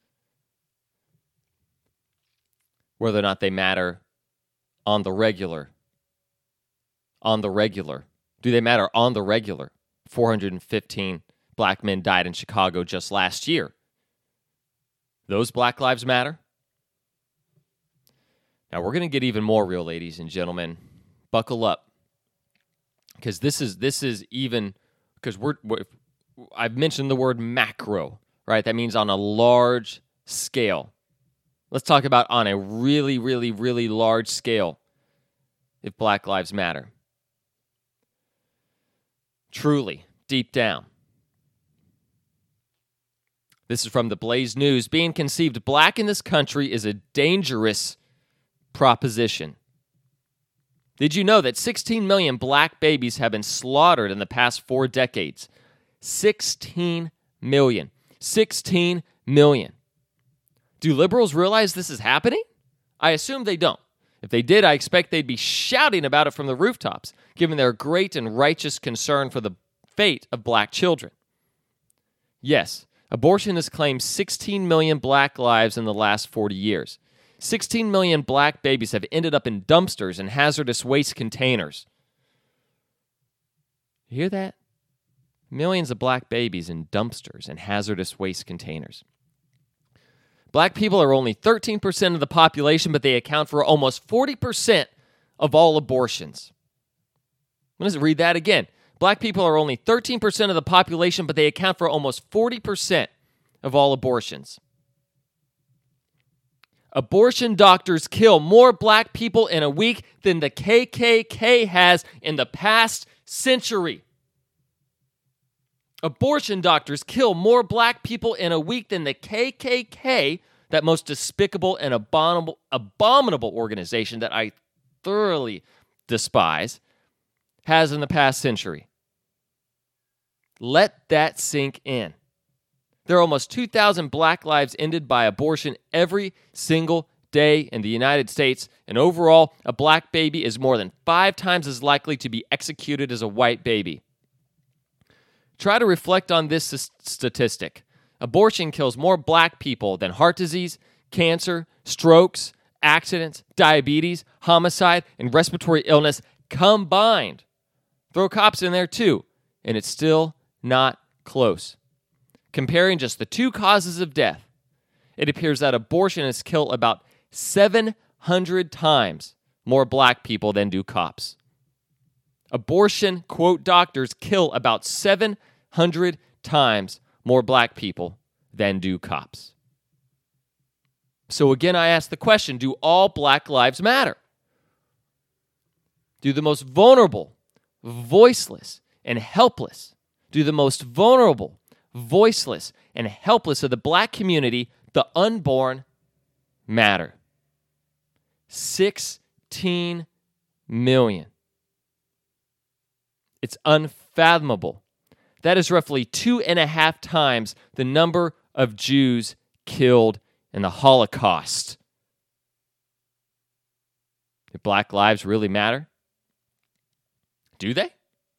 whether or not they matter on the regular. On the regular. Do they matter on the regular? four hundred fifteen black men died in Chicago just last year. Those Black Lives Matter? Now, we're going to get even more real, ladies and gentlemen. Buckle up. Because this is this is even, because we're, we're, I've mentioned the word macro, right? That means on a large scale. Let's talk about on a really, really, really large scale if Black Lives Matter. Truly, deep down. This is from the Blaze News. Being conceived black in this country is a dangerous proposition. Did you know that sixteen million black babies have been slaughtered in the past four decades? sixteen million. sixteen million. Do liberals realize this is happening? I assume they don't. If they did, I expect they'd be shouting about it from the rooftops, given their great and righteous concern for the fate of black children. Yes, abortion has claimed sixteen million black lives in the last forty years. sixteen million black babies have ended up in dumpsters and hazardous waste containers. You hear that? Millions of black babies in dumpsters and hazardous waste containers. Black people are only thirteen percent of the population, but they account for almost forty percent of all abortions. Let's read that again. Black people are only thirteen percent of the population, but they account for almost forty percent of all abortions. Abortion doctors kill more black people in a week than the K K K has in the past century. Abortion doctors kill more black people in a week than the K K K, that most despicable and abominable, abominable organization that I thoroughly despise, has in the past century. Let that sink in. There are almost two thousand black lives ended by abortion every single day in the United States, and overall, a black baby is more than five times as likely to be executed as a white baby. Try to reflect on this s- statistic. Abortion kills more black people than heart disease, cancer, strokes, accidents, diabetes, homicide, and respiratory illness combined. Throw cops in there too, and it's still not close. Comparing just the two causes of death, it appears that abortionists kill about seven hundred times more black people than do cops. Abortion, quote, doctors kill about seven hundred times more black people than do cops. So again, I ask the question, do all black lives matter? Do the most vulnerable, voiceless, and helpless, do the most vulnerable, voiceless, and helpless of the black community, the unborn, matter? sixteen million. It's unfathomable. That is roughly two and a half times the number of Jews killed in the Holocaust. Do black lives really matter? Do they?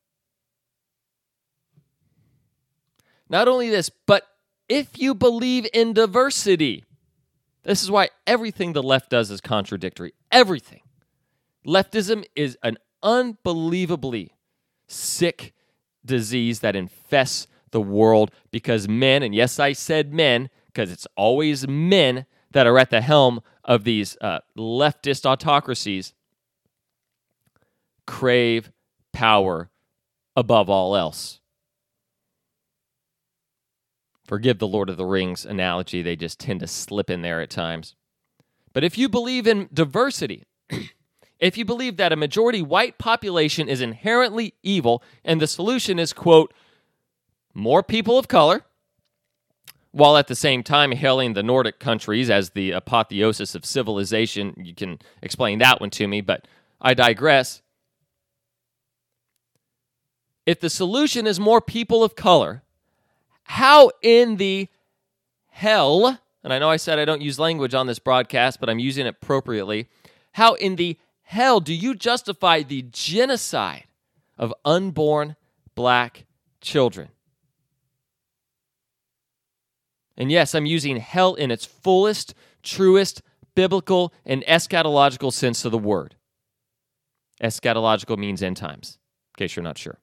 Not only this, but if you believe in diversity, this is why everything the left does is contradictory. Everything. Leftism is an unbelievably sick disease that infests the world because men, and yes, I said men, because it's always men that are at the helm of these uh, leftist autocracies, crave power above all else. Forgive the Lord of the Rings analogy, they just tend to slip in there at times. But if you believe in diversity, If you believe that a majority white population is inherently evil and the solution is, quote, more people of color, while at the same time hailing the Nordic countries as the apotheosis of civilization, you can explain that one to me, but I digress. If the solution is more people of color, how in the hell, and I know I said I don't use language on this broadcast, but I'm using it appropriately, how in the hell do you justify the genocide of unborn black children? And yes, I'm using hell in its fullest, truest, biblical, and eschatological sense of the word. Eschatological means end times, in case you're not sure.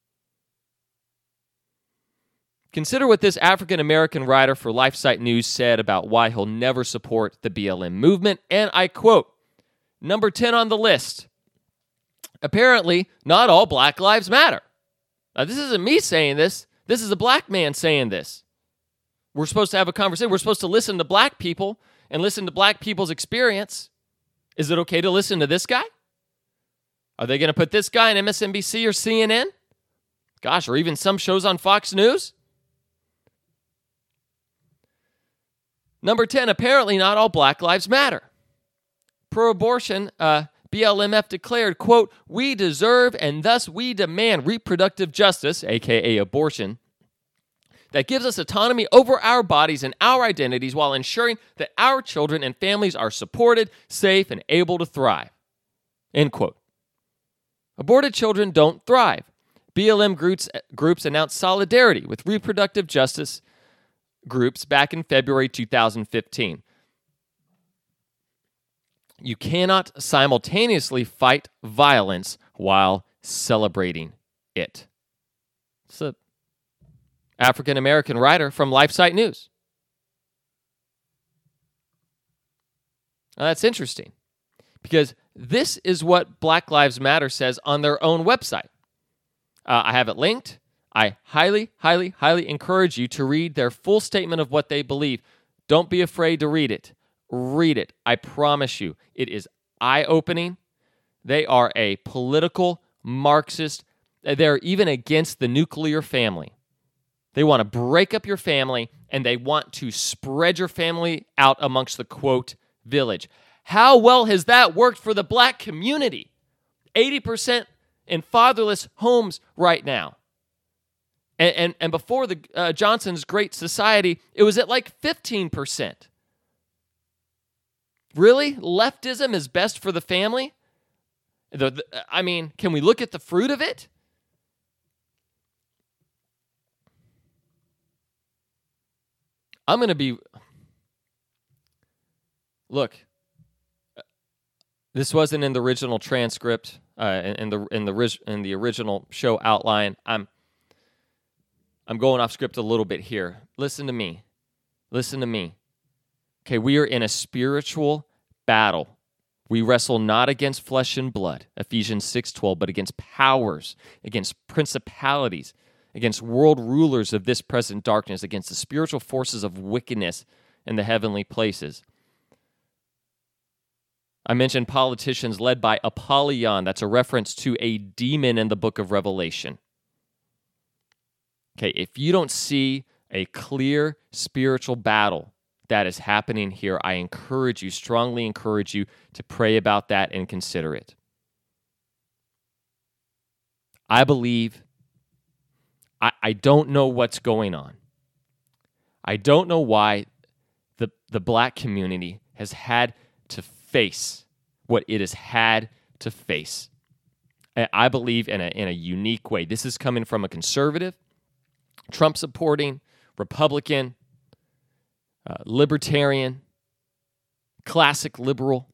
Consider what this African-American writer for LifeSite News said about why he'll never support the B L M movement, and I quote, number ten on the list, apparently not all Black lives matter. Now, this isn't me saying this. This is a black man saying this. We're supposed to have a conversation. We're supposed to listen to black people and listen to black people's experience. Is it okay to listen to this guy? Are they going to put this guy on M S N B C or C N N? Gosh, or even some shows on Fox News? Number ten, apparently not all Black lives matter. Pro-abortion, uh, B L M F declared, quote, we deserve and thus we demand reproductive justice, aka abortion, that gives us autonomy over our bodies and our identities while ensuring that our children and families are supported, safe, and able to thrive. End quote. Aborted children don't thrive. B L M groups, groups announced solidarity with reproductive justice groups back in February two thousand fifteen. You cannot simultaneously fight violence while celebrating it. It's an African-American writer from LifeSite News. Now, that's interesting because this is what Black Lives Matter says on their own website. Uh, I have it linked. I highly, highly, highly encourage you to read their full statement of what they believe. Don't be afraid to read it. Read it. I promise you, it is eye-opening. They are a political Marxist. They're even against the nuclear family. They want to break up your family, and they want to spread your family out amongst the, quote, village. How well has that worked for the black community? eighty percent in fatherless homes right now. And, and, and before the uh, Johnson's Great Society, it was at like fifteen percent. Really? Leftism is best for the family? The, the, I mean, can we look at the fruit of it? I'm going to be... Look, this wasn't in the original transcript, uh, in, in the in the in the original show outline. I'm I'm going off script a little bit here. Listen to me. Listen to me. Okay, we are in a spiritual battle. We wrestle not against flesh and blood, Ephesians six twelve, but against powers, against principalities, against world rulers of this present darkness, against the spiritual forces of wickedness in the heavenly places. I mentioned politicians led by Apollyon. That's a reference to a demon in the book of Revelation. Okay, if you don't see a clear spiritual battle that is happening here, I encourage you, strongly encourage you to pray about that and consider it. I believe, I, I don't know what's going on. I don't know why the, the black community has had to face what it has had to face. I believe in a in a unique way. This is coming from a conservative, Trump-supporting, Republican, uh, libertarian, classic liberal.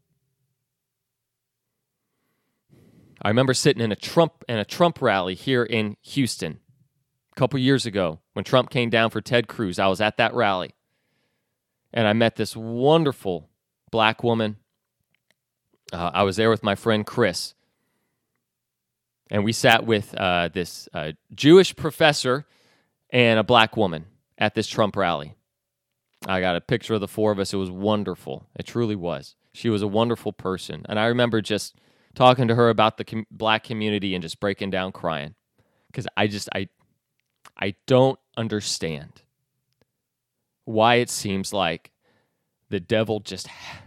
I remember sitting in a Trump in a Trump rally here in Houston a couple years ago when Trump came down for Ted Cruz. I was at that rally, and I met this wonderful black woman. Uh, I was there with my friend Chris, and we sat with uh, this uh, Jewish professor and a black woman at this Trump rally. I got a picture of the four of us. It was wonderful. It truly was. She was a wonderful person, and I remember just talking to her about the com- black community and just breaking down crying. Because I just, I, I don't understand why it seems like the devil just,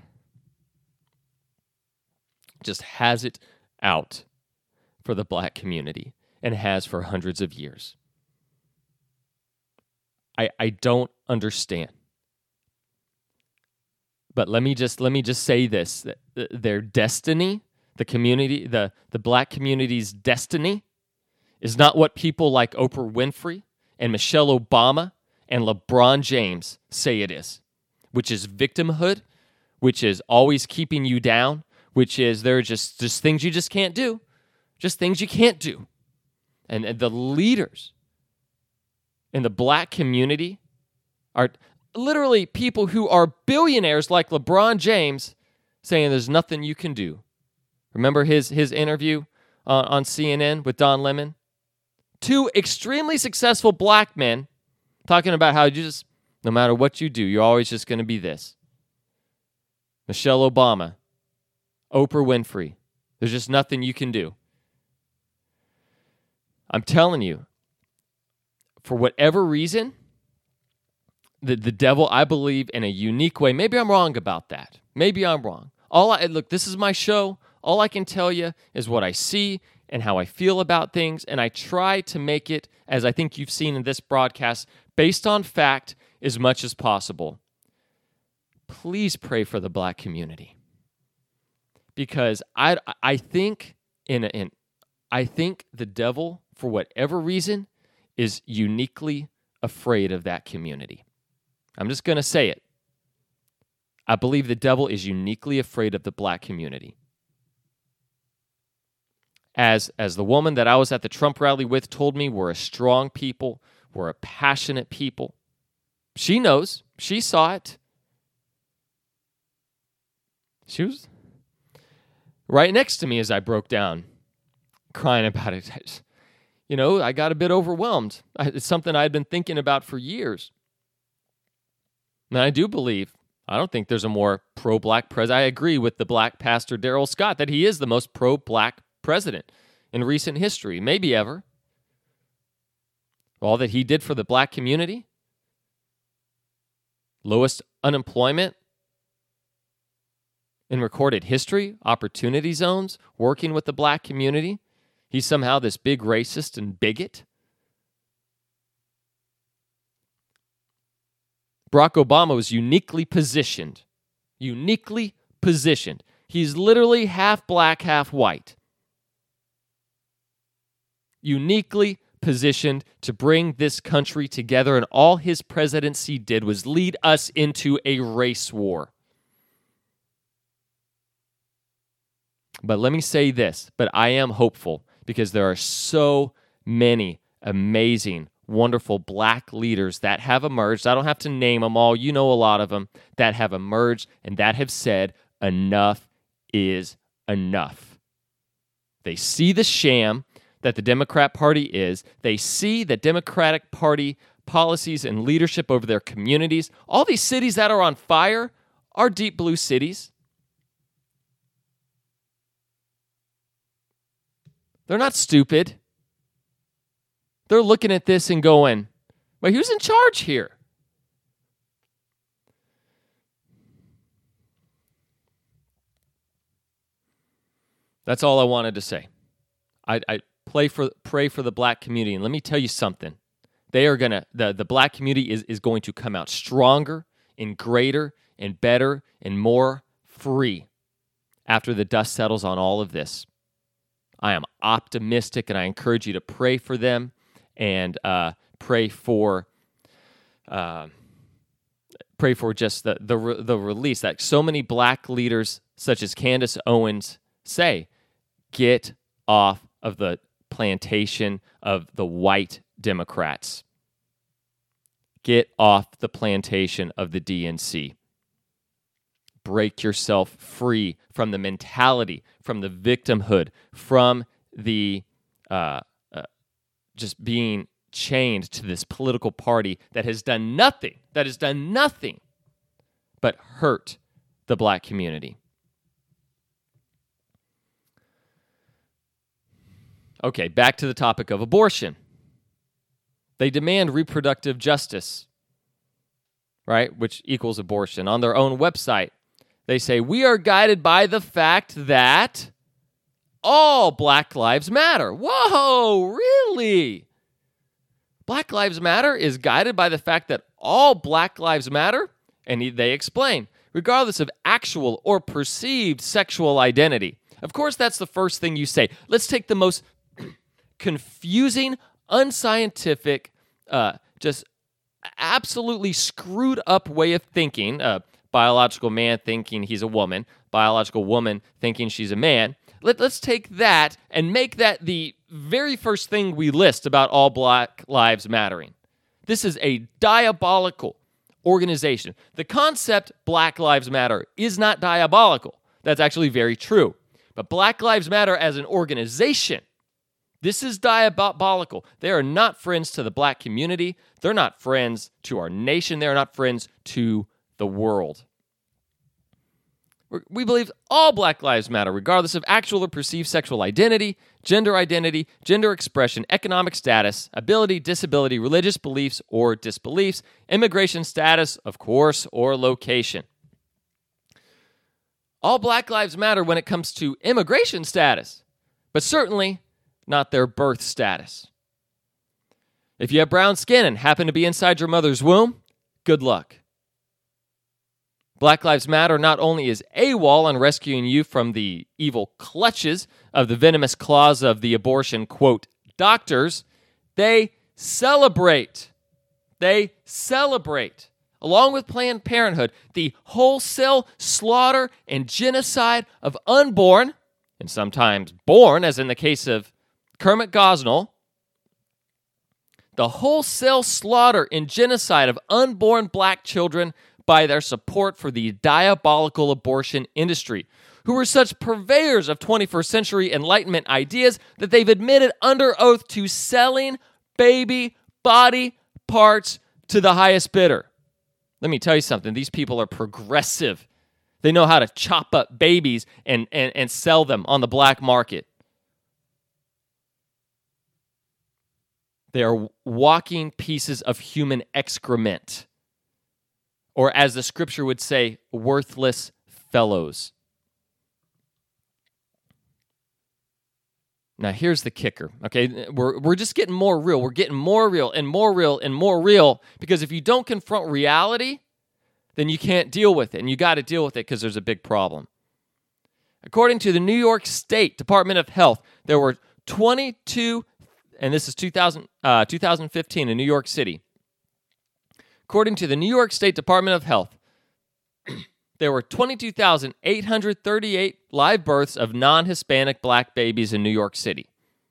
just has it out for the black community and has for hundreds of years. I, I don't understand. But let me just let me just say this: their destiny, the community, the, the black community's destiny, is not what people like Oprah Winfrey and Michelle Obama and LeBron James say it is, which is victimhood, which is always keeping you down, which is there are just, just things you just can't do, just things you can't do. And, and the leaders in the black community are literally people who are billionaires like LeBron James saying there's nothing you can do. Remember his, his interview on, on C N N with Don Lemon? Two extremely successful black men talking about how you just, no matter what you do, you're always just going to be this. Michelle Obama, Oprah Winfrey, there's just nothing you can do. I'm telling you, for whatever reason, the, the devil, I believe, in a unique way. Maybe I'm wrong about that. Maybe I'm wrong. All I look, this is my show. All I can tell you is what I see and how I feel about things, and I try to make it, as I think you've seen in this broadcast, based on fact as much as possible. Please pray for the black community, because I I think in in I think the devil, for whatever reason, is uniquely afraid of that community. I'm just going to say it. I believe the devil is uniquely afraid of the black community. As, as the woman that I was at the Trump rally with told me, we're a strong people, we're a passionate people. She knows. She saw it. She was right next to me as I broke down, crying about it. You know, I got a bit overwhelmed. It's something I'd been thinking about for years. And I do believe, I don't think there's a more pro-black president. I agree with the black pastor Darrell Scott that he is the most pro-black president in recent history, maybe ever. All that he did for the black community, lowest unemployment in recorded history, opportunity zones, working with the black community. He's somehow this big racist and bigot. Barack Obama was uniquely positioned, uniquely positioned. He's literally half black, half white. Uniquely positioned to bring this country together, and all his presidency did was lead us into a race war. But let me say this, but I am hopeful because there are so many amazing, wonderful black leaders that have emerged. I don't have to name them all. You know a lot of them that have emerged and that have said enough is enough. They see the sham that the Democrat Party is. They see the Democratic Party policies and leadership over their communities. All these cities that are on fire are deep blue cities. They're not stupid. They're looking at this and going, but who's in charge here? That's all I wanted to say. I, I play for, pray for the black community. And let me tell you something. They are going to, the, the black community is, is going to come out stronger and greater and better and more free after the dust settles on all of this. I am optimistic, and I encourage you to pray for them and uh, pray for uh, pray for just the, the the release that so many black leaders, such as Candace Owens, say, get off of the plantation of the white Democrats. Get off the plantation of the D N C. Break yourself free from the mentality, from the victimhood, from the uh, uh, just being chained to this political party that has done nothing, that has done nothing but hurt the black community. Okay, back to the topic of abortion. They demand reproductive justice, right, which equals abortion. On their own website, they say, we are guided by the fact that all Black Lives Matter. Whoa, really? Black Lives Matter is guided by the fact that all Black Lives Matter, and they explain, regardless of actual or perceived sexual identity. Of course, that's the first thing you say. Let's take the most confusing, unscientific, uh, just absolutely screwed up way of thinking. Uh, biological man thinking he's a woman, biological woman thinking she's a man. Let, let's take that and make that the very first thing we list about all Black Lives Mattering. This is a diabolical organization. The concept Black Lives Matter is not diabolical. That's actually very true. But Black Lives Matter as an organization, this is diabolical. They are not friends to the black community. They're not friends to our nation. They're not friends to the world. We believe all Black Lives Matter, regardless of actual or perceived sexual identity, gender identity, gender expression, economic status, ability, disability, religious beliefs or disbeliefs, immigration status, of course, or location. All Black Lives Matter when it comes to immigration status, but certainly not their birth status. If you have brown skin and happen to be inside your mother's womb, good luck. Black Lives Matter not only is AWOL on rescuing you from the evil clutches of the venomous claws of the abortion, quote, doctors, they celebrate. They celebrate, along with Planned Parenthood, the wholesale slaughter and genocide of unborn, and sometimes born, as in the case of Kermit Gosnell, the wholesale slaughter and genocide of unborn black children by their support for the diabolical abortion industry, who were such purveyors of twenty-first century Enlightenment ideas that they've admitted under oath to selling baby body parts to the highest bidder. Let me tell you something. These people are progressive. They know how to chop up babies and, and, and sell them on the black market. They are walking pieces of human excrement. Or as the scripture would say, worthless fellows. Now here's the kicker, okay? We're, we're just getting more real. We're getting more real and more real and more real because if you don't confront reality, then you can't deal with it. And you got to deal with it because there's a big problem. According to the New York State Department of Health, there were twenty-two, and this is two thousand, uh, two thousand fifteen in New York City. According to the New York State Department of Health, there were twenty-two thousand eight hundred thirty-eight live births of non-Hispanic black babies in New York City,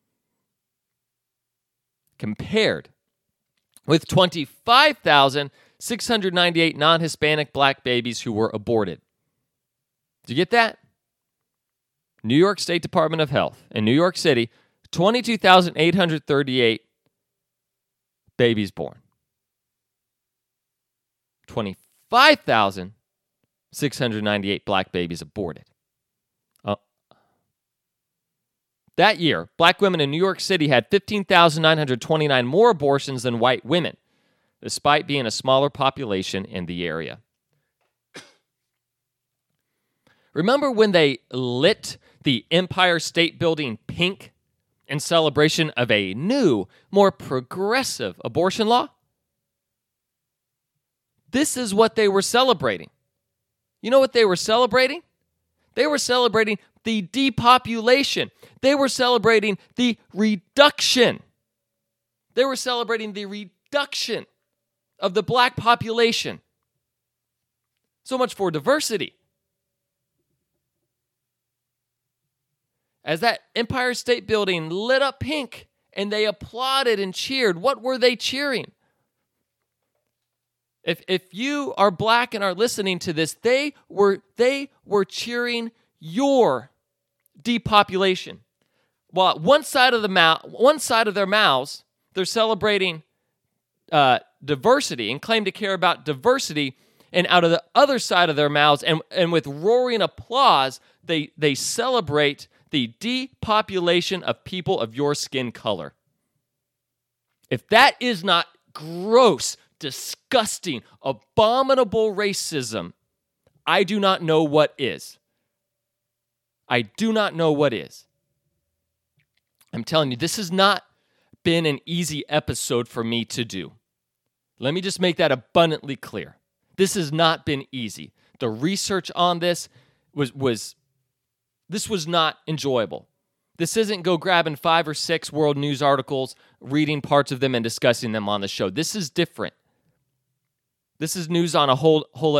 compared with twenty-five thousand six hundred ninety-eight non-Hispanic black babies who were aborted. Did you get that? New York State Department of Health in New York City, twenty-two thousand eight hundred thirty-eight babies born. twenty-five thousand six hundred ninety-eight black babies aborted. Uh, that year, black women in New York City had fifteen thousand nine hundred twenty-nine more abortions than white women, despite being a smaller population in the area. Remember when they lit the Empire State Building pink in celebration of a new, more progressive abortion law? This is what they were celebrating. You know what they were celebrating? They were celebrating the depopulation. They were celebrating the reduction. They were celebrating the reduction of the black population. So much for diversity. As that Empire State Building lit up pink and they applauded and cheered, what were they cheering? If if you are black and are listening to this, they were they were cheering your depopulation. While one side of the mouth, one side of their mouths, they're celebrating uh, diversity and claim to care about diversity, and out of the other side of their mouths, and, and with roaring applause, they they celebrate the depopulation of people of your skin color. If that is not gross, disgusting, abominable racism, I do not know what is. I do not know what is. I'm telling you, this has not been an easy episode for me to do. Let me just make that abundantly clear. This has not been easy. The research on this was was this was not enjoyable. This isn't go grabbing five or six world news articles, reading parts of them and discussing them on the show. This is different. This is news on a whole whole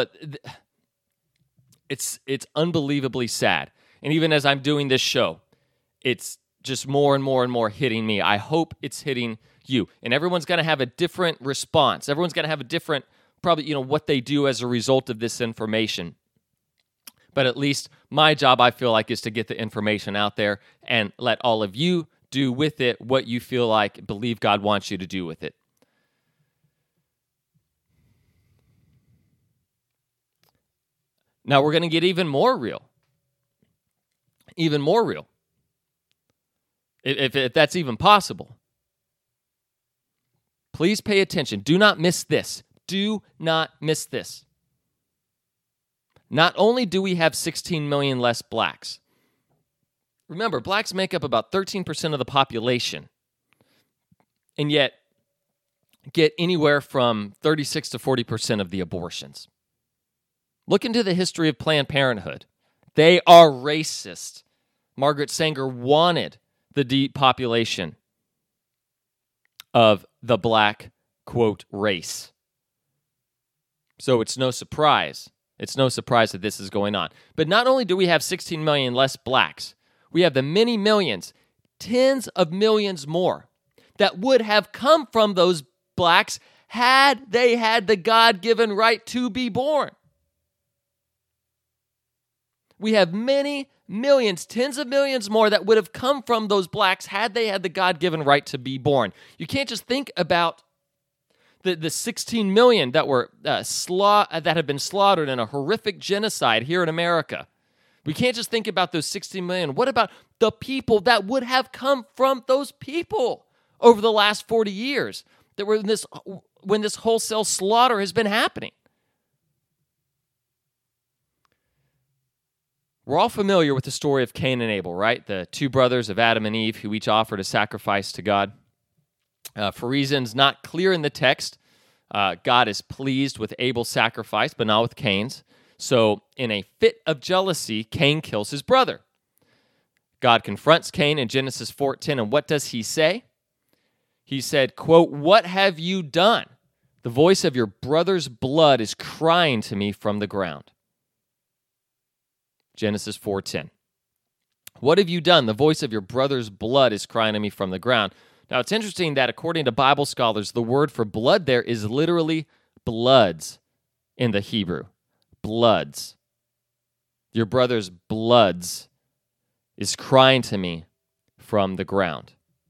it's it's unbelievably sad. And even as I'm doing this show, it's just more and more and more hitting me. I hope it's hitting you. And everyone's going to have a different response. Everyone's going to have a different, probably, you know, what they do as a result of this information. But at least my job, I feel like, is to get the information out there and let all of you do with it what you feel like, believe God wants you to do with it. Now we're going to get even more real. Even more real. If, if that's even possible. Please pay attention. Do not miss this. Do not miss this. Not only do we have sixteen million less blacks. Remember, blacks make up about thirteen percent of the population. And yet get anywhere from thirty-six to forty percent of the abortions. Look into the history of Planned Parenthood. They are racist. Margaret Sanger wanted the depopulation of the black, quote, race. So it's no surprise. It's no surprise that this is going on. But not only do we have sixteen million less blacks, we have the many millions, tens of millions more that would have come from those blacks had they had the God-given right to be born. We have many millions, tens of millions more that would have come from those blacks had they had the God-given right to be born. You can't just think about the, the sixteen million that were uh, sla- that have been slaughtered in a horrific genocide here in America. We can't just think about those sixteen million. What about the people that would have come from those people over the last forty years that were in this when this wholesale slaughter has been happening? We're all familiar with the story of Cain and Abel, right? The two brothers of Adam and Eve who each offered a sacrifice to God. Uh, for reasons not clear in the text, uh, God is pleased with Abel's sacrifice, but not with Cain's. So in a fit of jealousy, Cain kills his brother. God confronts Cain in Genesis four ten, and what does he say? He said, quote, "What have you done? The voice of your brother's blood is crying to me from the ground." Genesis four ten. What have you done? The voice of your brother's blood is crying to me from the ground. Now, it's interesting that according to Bible scholars, the word for blood there is literally bloods in the Hebrew. Bloods. Your brother's bloods is crying to me from the ground.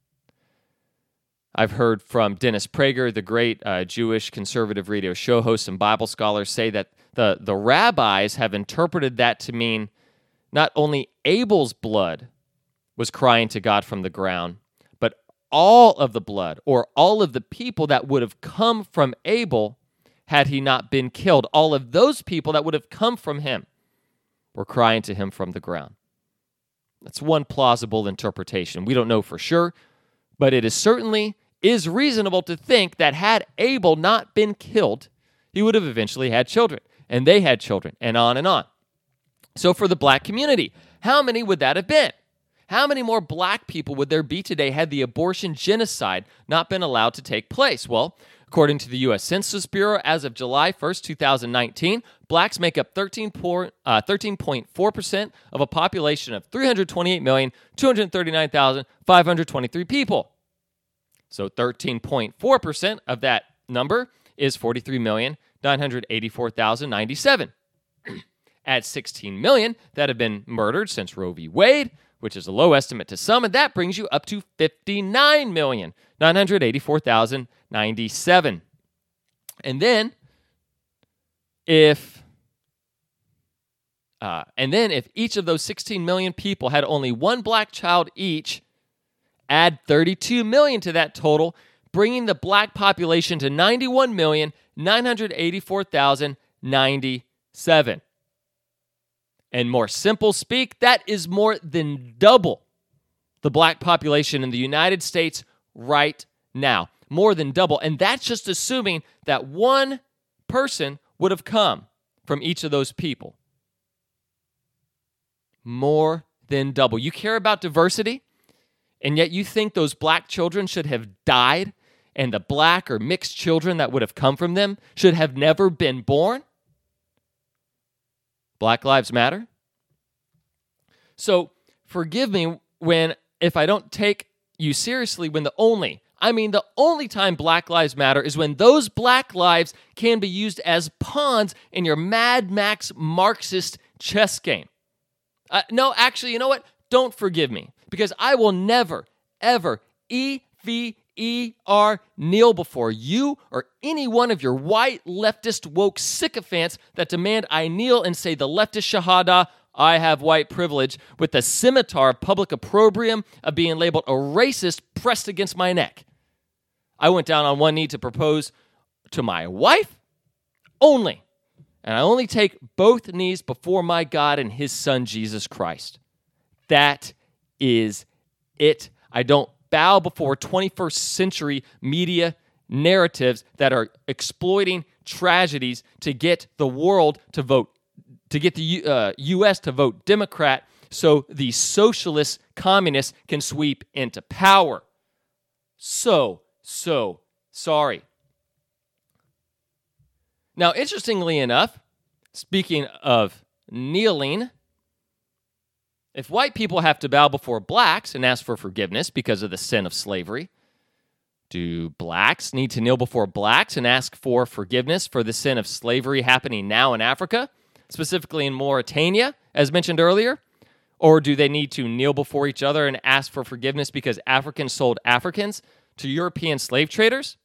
I've heard from Dennis Prager, the great uh, Jewish conservative radio show host and Bible scholar, say that the, the rabbis have interpreted that to mean not only Abel's blood was crying to God from the ground, but all of the blood or all of the people that would have come from Abel had he not been killed. All of those people that would have come from him were crying to him from the ground. That's one plausible interpretation. We don't know for sure, but it is certainly is reasonable to think that had Abel not been killed, he would have eventually had children, and they had children, and on and on. So for the black community, how many would that have been? How many more black people would there be today had the abortion genocide not been allowed to take place? Well, according to the U S Census Bureau, as of July first, two thousand nineteen, blacks make up thirteen point four percent of a population of three hundred twenty-eight million, two hundred thirty-nine thousand, five hundred twenty-three people. So thirteen point four percent of that number is forty-three million, nine hundred eighty-four thousand, ninety-seven. Add sixteen million that have been murdered since Roe v. Wade, which is a low estimate to some, and that brings you up to fifty-nine million, nine hundred eighty-four thousand, ninety-seven. And then, if Uh, and then if each of those sixteen million people had only one black child each, add thirty-two million to that total, bringing the black population to ninety-one million nine hundred eighty-four thousand ninety-seven. And more simple speak, that is more than double the black population in the United States right now. More than double. And that's just assuming that one person would have come from each of those people. More than double. You care about diversity, and yet you think those black children should have died, and the black or mixed children that would have come from them should have never been born? Black Lives Matter? So forgive me when if I don't take you seriously when the only, I mean the only time Black Lives Matter is when those black lives can be used as pawns in your Mad Max Marxist chess game. Uh, no, actually, you know what? Don't forgive me, because I will never, ever, E V E R, kneel before you or any one of your white leftist woke sycophants that demand I kneel and say the leftist shahada, I have white privilege, with the scimitar of public opprobrium of being labeled a racist pressed against my neck. I went down on one knee to propose to my wife only, and I only take both knees before my God and his son, Jesus Christ. That is it. I don't bow before twenty-first century media narratives that are exploiting tragedies to get the world to vote, to get the U, uh, U S to vote Democrat so the socialist communists can sweep into power. So, so sorry. Now, interestingly enough, speaking of kneeling, if white people have to bow before blacks and ask for forgiveness because of the sin of slavery, do blacks need to kneel before blacks and ask for forgiveness for the sin of slavery happening now in Africa, specifically in Mauritania, as mentioned earlier? Or do they need to kneel before each other and ask for forgiveness because Africans sold Africans to European slave traders?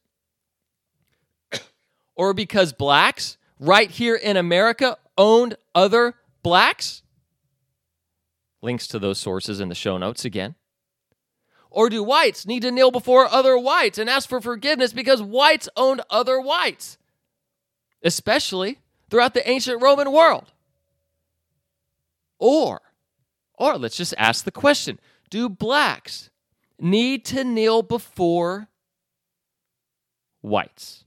Or because blacks right here in America owned other blacks? Links to those sources in the show notes again. Or do whites need to kneel before other whites and ask for forgiveness because whites owned other whites, especially throughout the ancient Roman world? Or, or let's just ask the question, do blacks need to kneel before whites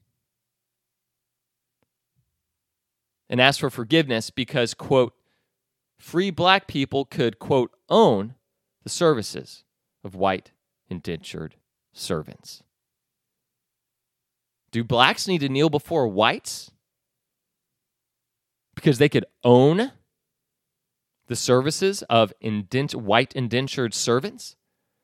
and ask for forgiveness because, quote, free black people could, quote, own the services of white indentured servants? Do blacks need to kneel before whites because they could own the services of indent- white indentured servants?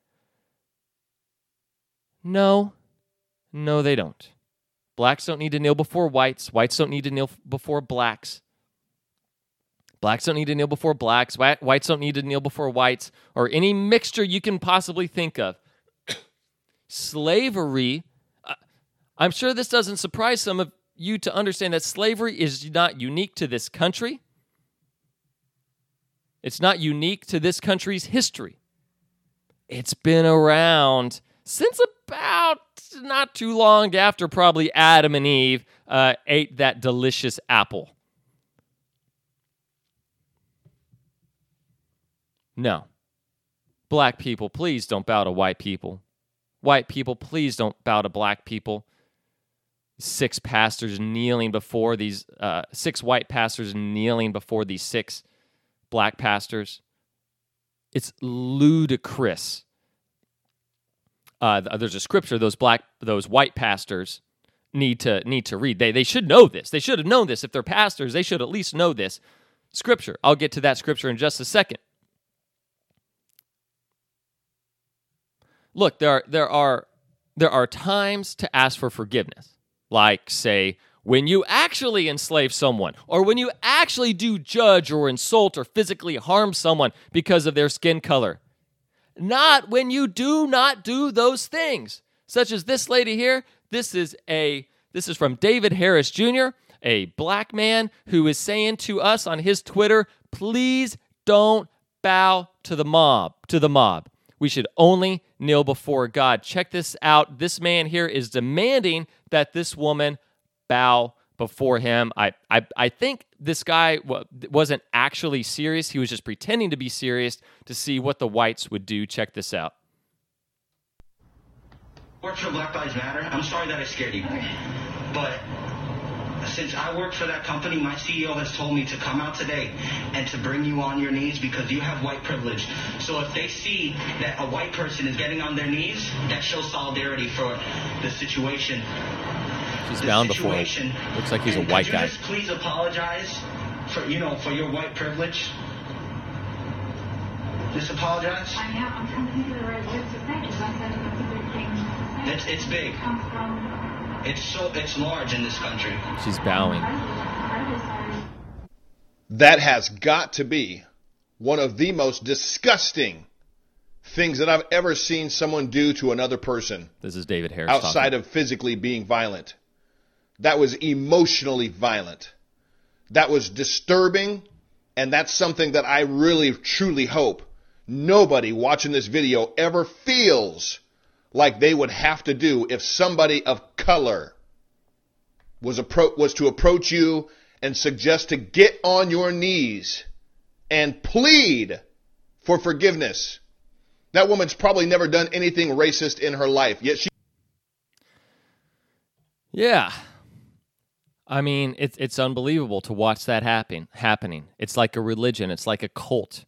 No. No, they don't. Blacks don't need to kneel before whites. Whites don't need to kneel before blacks. Blacks don't need to kneel before blacks. Whites don't need to kneel before whites, or any mixture you can possibly think of. Slavery, uh, I'm sure this doesn't surprise some of you to understand that slavery is not unique to this country. It's not unique to this country's history. It's been around since about not too long after probably Adam and Eve uh, ate that delicious apple. No. Black people, please don't bow to white people. White people, please don't bow to black people. Six pastors kneeling before these, uh, six white pastors kneeling before these six black pastors. It's ludicrous. Uh, there's a scripture those black, those white pastors need to need to read. They they should know this. They should have known this. If they're pastors, they should at least know this scripture. I'll get to that scripture in just a second. Look, there are, there are there are times to ask for forgiveness, like, say, when you actually enslave someone, or when you actually do judge or insult or physically harm someone because of their skin color. Not when you do not do those things, such as this lady here. This is a this is from David Harris Junior, a black man who is saying to us on his Twitter, Please don't bow to the mob, to the mob. We should only kneel before God. Check this out. This man here is demanding that this woman bow before him. I I, I think this guy w- wasn't actually serious. He was just pretending to be serious to see what the whites would do. Check this out. Work for Black Lives Matter. I'm sorry that I scared you. But since I work for that company, my C E O has told me to come out today and to bring you on your knees because you have white privilege. So if they see that a white person is getting on their knees, that shows solidarity for the situation. She's bound before him. Looks like he's a white guy. Could you just please apologize for, you know, for your white privilege? Just apologize? I am. I'm trying to think of the right words to say because I said it's a big thing. It's, it's big. Comes from It's so it's large in this country. She's bowing. That has got to be one of the most disgusting things that I've ever seen someone do to another person. This is David Harris outside talking. of physically being violent. That was emotionally violent. That was disturbing, and that's something that I really, truly hope nobody watching this video ever feels like they would have to do if somebody of color was appro- was to approach you and suggest to get on your knees and plead for forgiveness. That woman's probably never done anything racist in her life, yet she... Yeah. I mean, it's it's unbelievable to watch that happen, happening. It's like a religion. It's like a cult.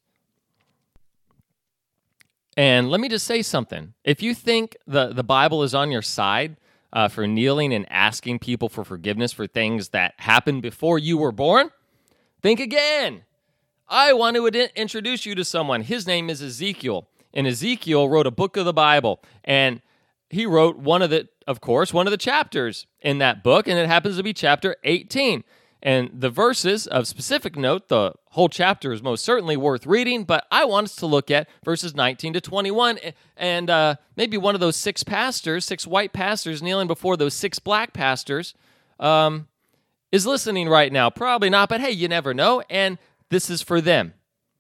And let me just say something. If you think the, the Bible is on your side uh, for kneeling and asking people for forgiveness for things that happened before you were born, think again. I want to ad- introduce you to someone. His name is Ezekiel. And Ezekiel wrote a book of the Bible. And he wrote one of the, of course, one of the chapters in that book. And it happens to be chapter eighteen. And the verses of specific note, the whole chapter is most certainly worth reading, but I want us to look at verses nineteen to twenty-one, and uh, maybe one of those six pastors, six white pastors kneeling before those six black pastors um, is listening right now. Probably not, but hey, you never know, and this is for them.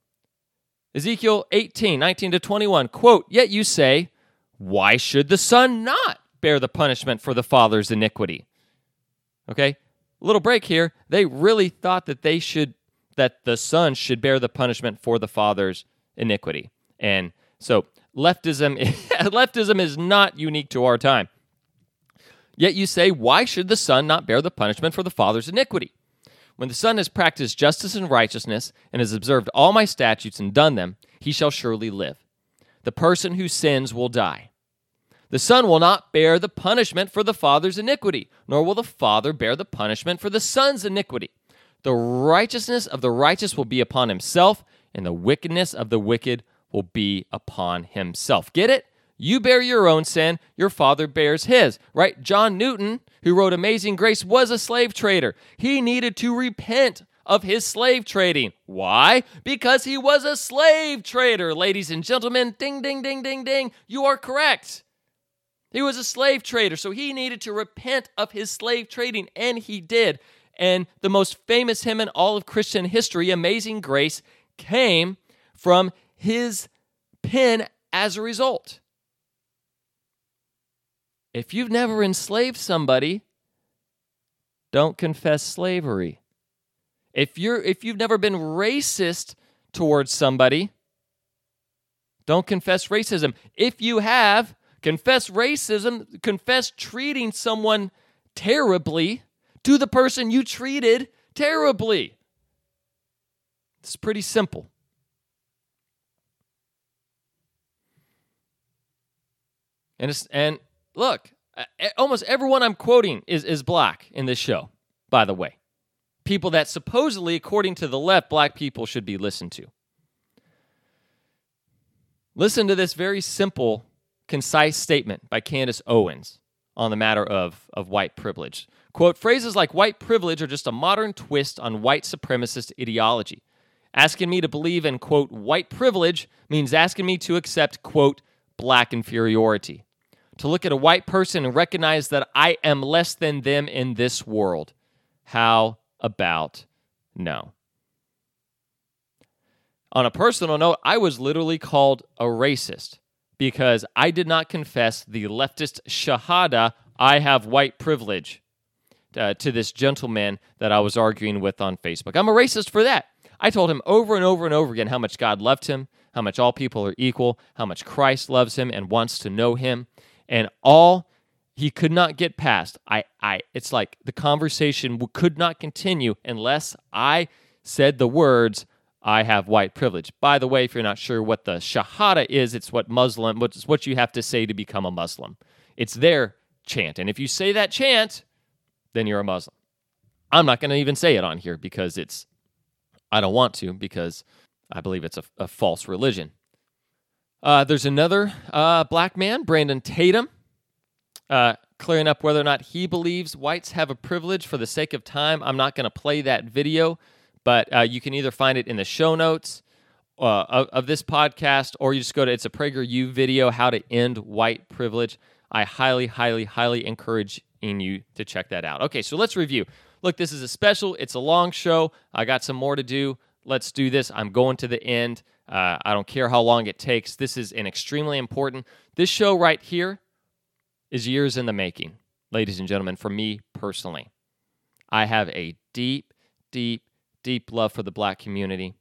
Ezekiel eighteen, nineteen to twenty-one, quote, "Yet you say, why should the son not bear the punishment for the father's iniquity?" Okay? Little break here. They really thought that they should, that the son should bear the punishment for the father's iniquity. And so leftism, leftism is not unique to our time. Yet you say, why should the son not bear the punishment for the father's iniquity? When the son has practiced justice and righteousness and has observed all my statutes and done them, he shall surely live. The person who sins will die. The son will not bear the punishment for the father's iniquity, nor will the father bear the punishment for the son's iniquity. The righteousness of the righteous will be upon himself, and the wickedness of the wicked will be upon himself. Get it? You bear your own sin, your father bears his, right? John Newton, who wrote Amazing Grace, was a slave trader. He needed to repent of his slave trading. Why? Because he was a slave trader, ladies and gentlemen. Ding, ding, ding, ding, ding. You are correct. He was a slave trader, so he needed to repent of his slave trading, and he did. And the most famous hymn in all of Christian history, Amazing Grace, came from his pen as a result. If you've never enslaved somebody, don't confess slavery. If you're if you've never been racist towards somebody, don't confess racism. If you have, confess racism, confess treating someone terribly to the person you treated terribly. It's pretty simple. And it's, and look, almost everyone I'm quoting is, is black in this show, by the way. People that supposedly, according to the left, black people should be listened to. Listen to this very simple, concise statement by Candace Owens on the matter of, of white privilege. Quote, phrases like white privilege are just a modern twist on white supremacist ideology. Asking me to believe in, quote, white privilege means asking me to accept, quote, black inferiority. To look at a white person and recognize that I am less than them in this world. How about no? On a personal note, I was literally called a racist because I did not confess the leftist shahada, I have white privilege, uh, to this gentleman that I was arguing with on Facebook. I'm a racist for that. I told him over and over and over again how much God loved him, how much all people are equal, how much Christ loves him and wants to know him, and all he could not get past. I, I, it's like the conversation could not continue unless I said the words, I have white privilege. By the way, if you're not sure what the Shahada is, it's what Muslim, what's what you have to say to become a Muslim. It's their chant. And if you say that chant, then you're a Muslim. I'm not going to even say it on here because it's, I don't want to because I believe it's a, a false religion. Uh, there's another uh, black man, Brandon Tatum, uh, clearing up whether or not he believes whites have a privilege. For the sake of time, I'm not going to play that video. But uh, you can either find it in the show notes uh, of, of this podcast, or you just go to, it's a PragerU video, How to End White Privilege. I highly, highly, highly encourage you to check that out. Okay, so let's review. Look, this is a special. It's a long show. I got some more to do. Let's do this. I'm going to the end. Uh, I don't care how long it takes. This is an extremely important. This show right here is years in the making, ladies and gentlemen, for me personally. I have a deep, deep, deep love for the black community,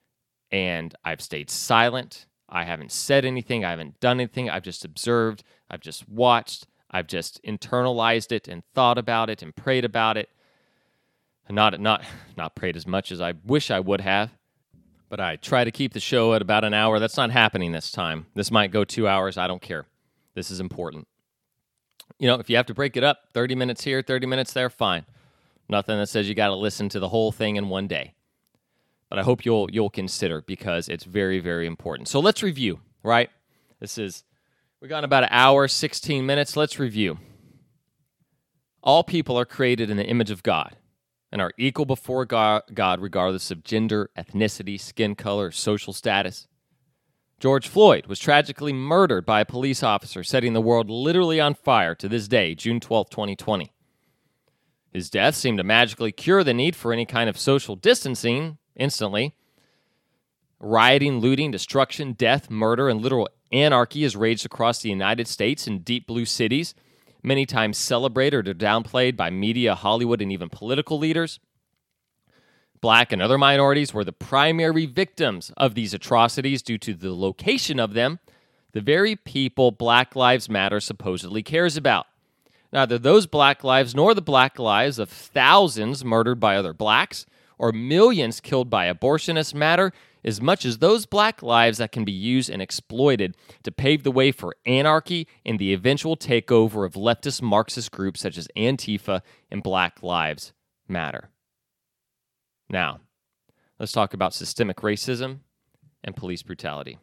and I've stayed silent. I haven't said anything. I haven't done anything. I've just observed. I've just watched. I've just internalized it and thought about it and prayed about it. Not, not, not prayed as much as I wish I would have, but I try to keep the show at about an hour. That's not happening this time. This might go two hours. I don't care. This is important. You know, if you have to break it up, thirty minutes here, thirty minutes there, fine. Nothing that says you got to listen to the whole thing in one day. But I hope you'll you'll consider because it's very, very important. So let's review, right? This is, we got about an hour, sixteen minutes. Let's review. All people are created in the image of God and are equal before God regardless of gender, ethnicity, skin color, social status. George Floyd was tragically murdered by a police officer, setting the world literally on fire to this day, June twelfth, twenty twenty. His death seemed to magically cure the need for any kind of social distancing instantly. Rioting, looting, destruction, death, murder, and literal anarchy has raged across the United States in deep blue cities, many times celebrated or downplayed by media, Hollywood, and even political leaders. Black and other minorities were the primary victims of these atrocities due to the location of them, the very people Black Lives Matter supposedly cares about. Neither those black lives nor the black lives of thousands murdered by other blacks or millions killed by abortionists matter as much as those black lives that can be used and exploited to pave the way for anarchy and the eventual takeover of leftist Marxist groups such as Antifa and Black Lives Matter. Now, let's talk about systemic racism and police brutality.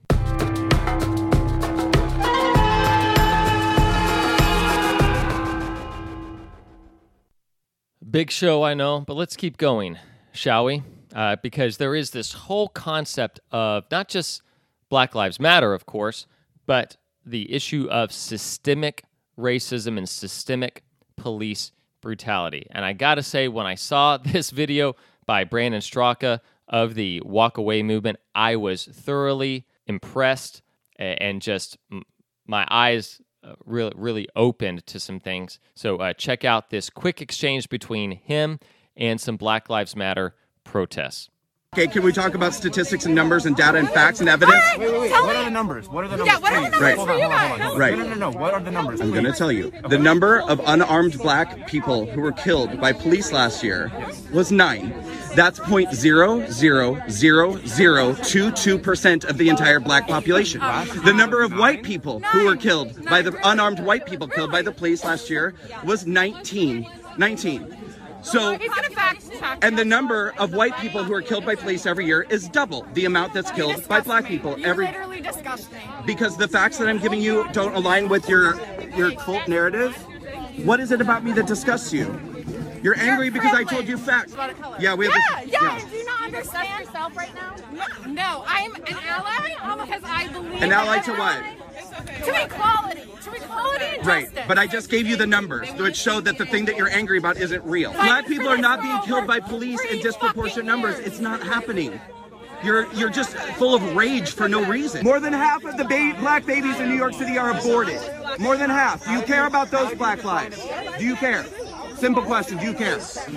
Big show, I know, but let's keep going, shall we? Uh, because there is this whole concept of not just Black Lives Matter, of course, but the issue of systemic racism and systemic police brutality. And I gotta say, when I saw this video by Brandon Straka of the Walk Away movement, I was thoroughly impressed and just my eyes Uh, really, really opened to some things. So uh, check out this quick exchange between him and some Black Lives Matter protests. Okay, can we talk about statistics and numbers and data and facts and evidence? Right, wait, wait, wait. What are the numbers? What are the numbers? Yeah, what are the numbers Right. for you guys? Right. No, no, no, no. What are the numbers? I'm going to tell you. The number of unarmed black people who were killed by police last year was nine. That's zero point zero zero zero zero two two percent of the entire black population. The number of white people who were killed by the unarmed white people killed by the police last year was nineteen. nineteen. So, He's gonna fact check. and the number of white people who are killed by police every year is double the amount that's killed by black people You're every literally disgusting. because the facts that I'm giving you don't align with your your cult narrative. What is it about me that disgusts you? You're angry You're because I told privileged. you facts. About a color. Yeah, we have Yeah, this, yeah. Do you not understand yourself right now? No, no, I'm an ally um, because I believe. An ally to in- what? To equality. To equality and Right, justice. but I just gave you the numbers, which show that the thing that you're angry about isn't real. Black people are not being killed by police in disproportionate numbers. It's not happening. You're you're just full of rage for no reason. More than half of the ba- black babies in New York City are aborted. More than half. Do you care about those black lives? Do you care? Simple question. Do you care?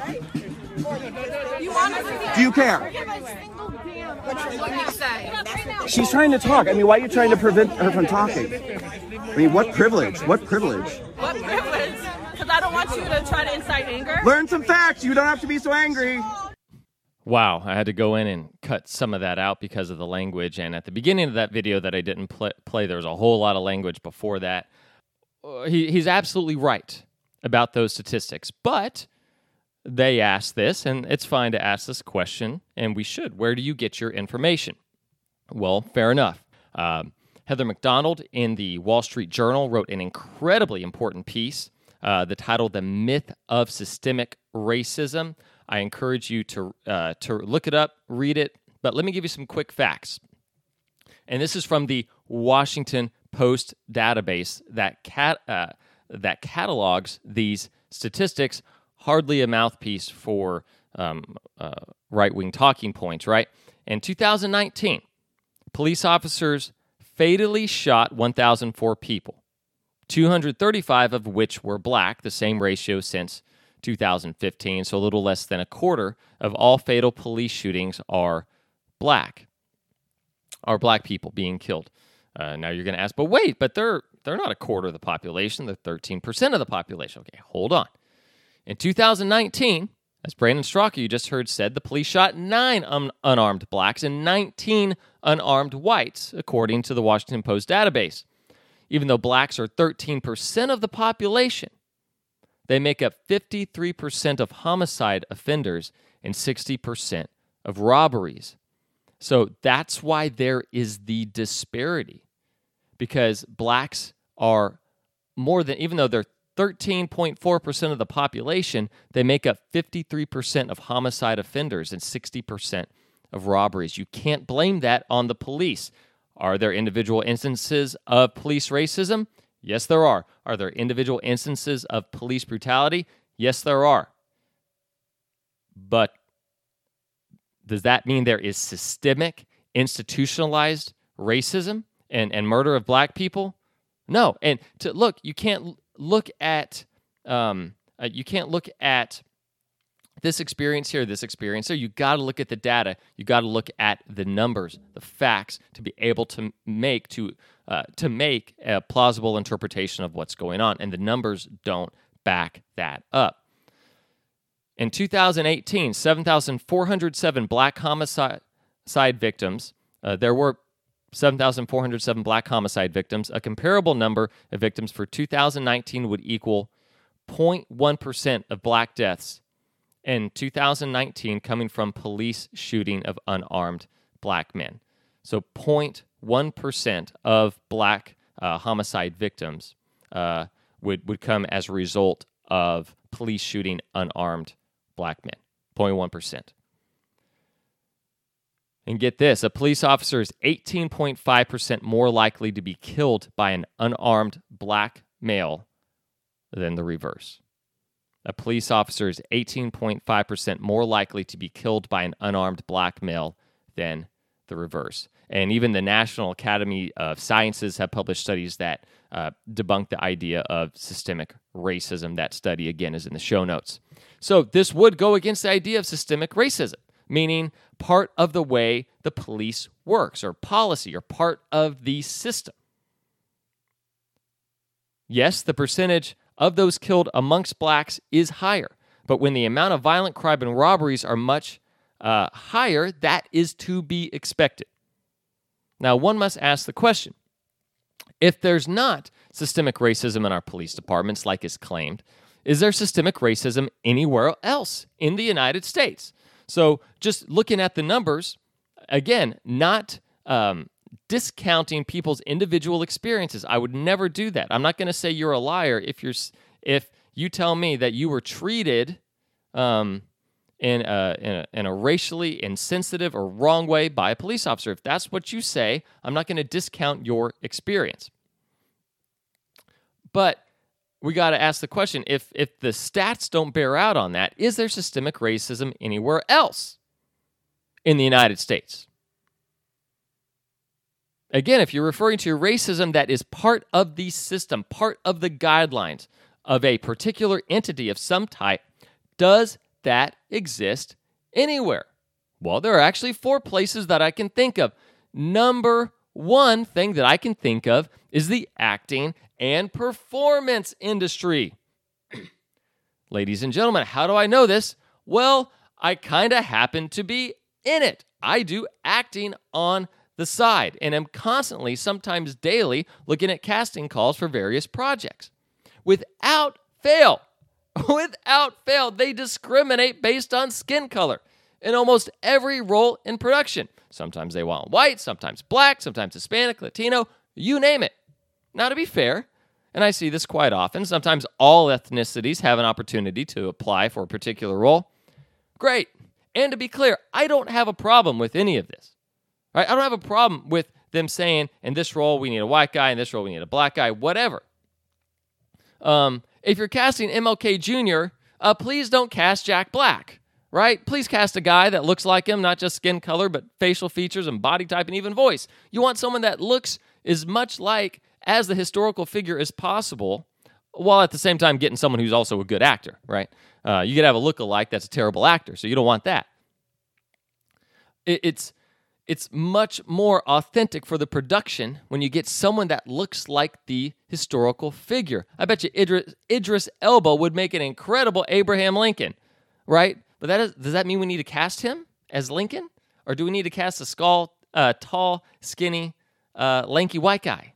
Do you care? She's trying to talk. I mean, why are you trying to prevent her from talking? I mean, what privilege? What privilege? What privilege? Because I don't want you to try to incite anger. Learn some facts. You don't have to be so angry. Wow, I had to go in and cut some of that out because of the language. And at the beginning of that video that I didn't play, play there was a whole lot of language before that. Uh, he, he's absolutely right about those statistics. But they asked this, and it's fine to ask this question, and we should. Where do you get your information? Well, fair enough. Um, Heather McDonald in the Wall Street Journal wrote an incredibly important piece, uh, the title, The Myth of Systemic Racism. I encourage you to uh, to look it up, read it, but let me give you some quick facts. And this is from the Washington Post database that cat uh, that catalogs these statistics. Hardly a mouthpiece for um, uh, right-wing talking points, right? In two thousand nineteen, police officers fatally shot one thousand four people, two hundred thirty-five of which were black, the same ratio since two thousand fifteen, so a little less than a quarter of all fatal police shootings are black, are black people being killed. Uh, now you're going to ask, but wait, but they're they're not a quarter of the population, they're thirteen percent of the population. Okay, hold on. In two thousand nineteen, as Brandon Straka, you just heard, said, the police shot nine un- unarmed blacks and nineteen unarmed whites, according to the Washington Post database. Even though blacks are thirteen percent of the population, they make up fifty-three percent of homicide offenders and sixty percent of robberies. So that's why there is the disparity, because blacks are more than, even though they're thirteen point four percent of the population, they make up fifty-three percent of homicide offenders and sixty percent of robberies. You can't blame that on the police. Are there individual instances of police racism? Yes, there are. Are there individual instances of police brutality? Yes, there are. But does that mean there is systemic, institutionalized racism and, and murder of black people? No. And to look, you can't look at um, uh, you can't look at this experience here, this experience there. You got to look at the data. You got to look at the numbers, the facts, to be able to make to uh, to make a plausible interpretation of what's going on. And the numbers don't back that up. In two thousand eighteen, seven thousand four hundred seven black homicide victims. Uh, there were seven thousand four hundred seven black homicide victims. A comparable number of victims for two thousand nineteen would equal zero point one percent of black deaths in two thousand nineteen coming from police shooting of unarmed black men. So zero point one percent of black uh, homicide victims uh, would, would come as a result of police shooting unarmed black men. zero point one percent. And get this, a police officer is eighteen point five percent more likely to be killed by an unarmed black male than the reverse. A police officer is eighteen point five percent more likely to be killed by an unarmed black male than the reverse. And even the National Academy of Sciences have published studies that uh, debunk the idea of systemic racism. That study, again, is in the show notes. So this would go against the idea of systemic racism, meaning part of the way the police works, or policy, or part of the system. Yes, the percentage of those killed amongst blacks is higher, but when the amount of violent crime and robberies are much uh, higher, that is to be expected. Now, one must ask the question, if there's not systemic racism in our police departments, like is claimed, is there systemic racism anywhere else in the United States? So just looking at the numbers, again, not um, discounting people's individual experiences. I would never do that. I'm not going to say you're a liar if you're if you tell me that you were treated um, in, a, in, a, in a racially insensitive or wrong way by a police officer. If that's what you say, I'm not going to discount your experience. But we got to ask the question, if if the stats don't bear out on that, is there systemic racism anywhere else in the United States? Again, if you're referring to racism that is part of the system, part of the guidelines of a particular entity of some type, does that exist anywhere? Well, there are actually four places that I can think of. Number one thing that I can think of is the acting and performance industry. Ladies and gentlemen, how do I know this? Well, I kind of happen to be in it. I do acting on the side and am constantly, sometimes daily, looking at casting calls for various projects. Without fail, without fail, they discriminate based on skin color in almost every role in production. Sometimes they want white, sometimes black, sometimes Hispanic, Latino, you name it. Now, to be fair, and I see this quite often, sometimes all ethnicities have an opportunity to apply for a particular role. Great. And to be clear, I don't have a problem with any of this. Right? I don't have a problem with them saying, in this role, we need a white guy, in this role, we need a black guy, whatever. Um, if you're casting M L K Junior, uh, please don't cast Jack Black, right? Please cast a guy that looks like him, not just skin color, but facial features and body type and even voice. You want someone that looks as much like as the historical figure as possible, while at the same time getting someone who's also a good actor, right? Uh, you could have a look-alike that's a terrible actor, so you don't want that. It, it's it's much more authentic for the production when you get someone that looks like the historical figure. I bet you Idris, Idris Elba would make an incredible Abraham Lincoln, right? But that is, does that mean we need to cast him as Lincoln? Or do we need to cast a skull, uh, tall, skinny, uh, lanky white guy?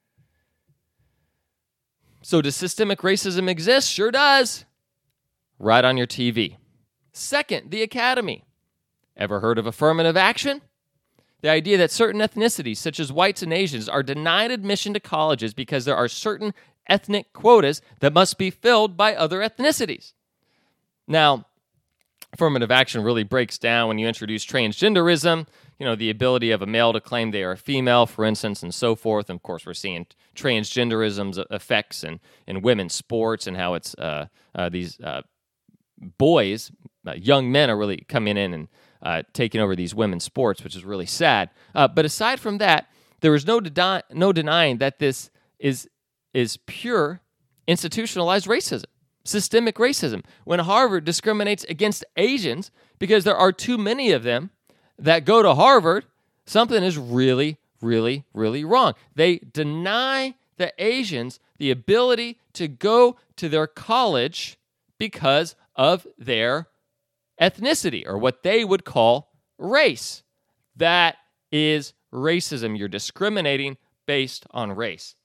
So does systemic racism exist? Sure does. Right on your T V. Second, the academy. Ever heard of affirmative action? The idea that certain ethnicities, such as whites and Asians, are denied admission to colleges because there are certain ethnic quotas that must be filled by other ethnicities. Now, affirmative action really breaks down when you introduce transgenderism, you know, the ability of a male to claim they are a female, for instance, and so forth. And of course, we're seeing transgenderism's effects in, in women's sports and how it's uh, uh, these uh, boys, uh, young men are really coming in and uh, taking over these women's sports, which is really sad. Uh, but aside from that, there is no, de- no denying that this is, is pure institutionalized racism. Systemic racism. When Harvard discriminates against Asians because there are too many of them that go to Harvard, something is really, really, really wrong. They deny the Asians the ability to go to their college because of their ethnicity, or what they would call race. That is racism. You're discriminating based on race.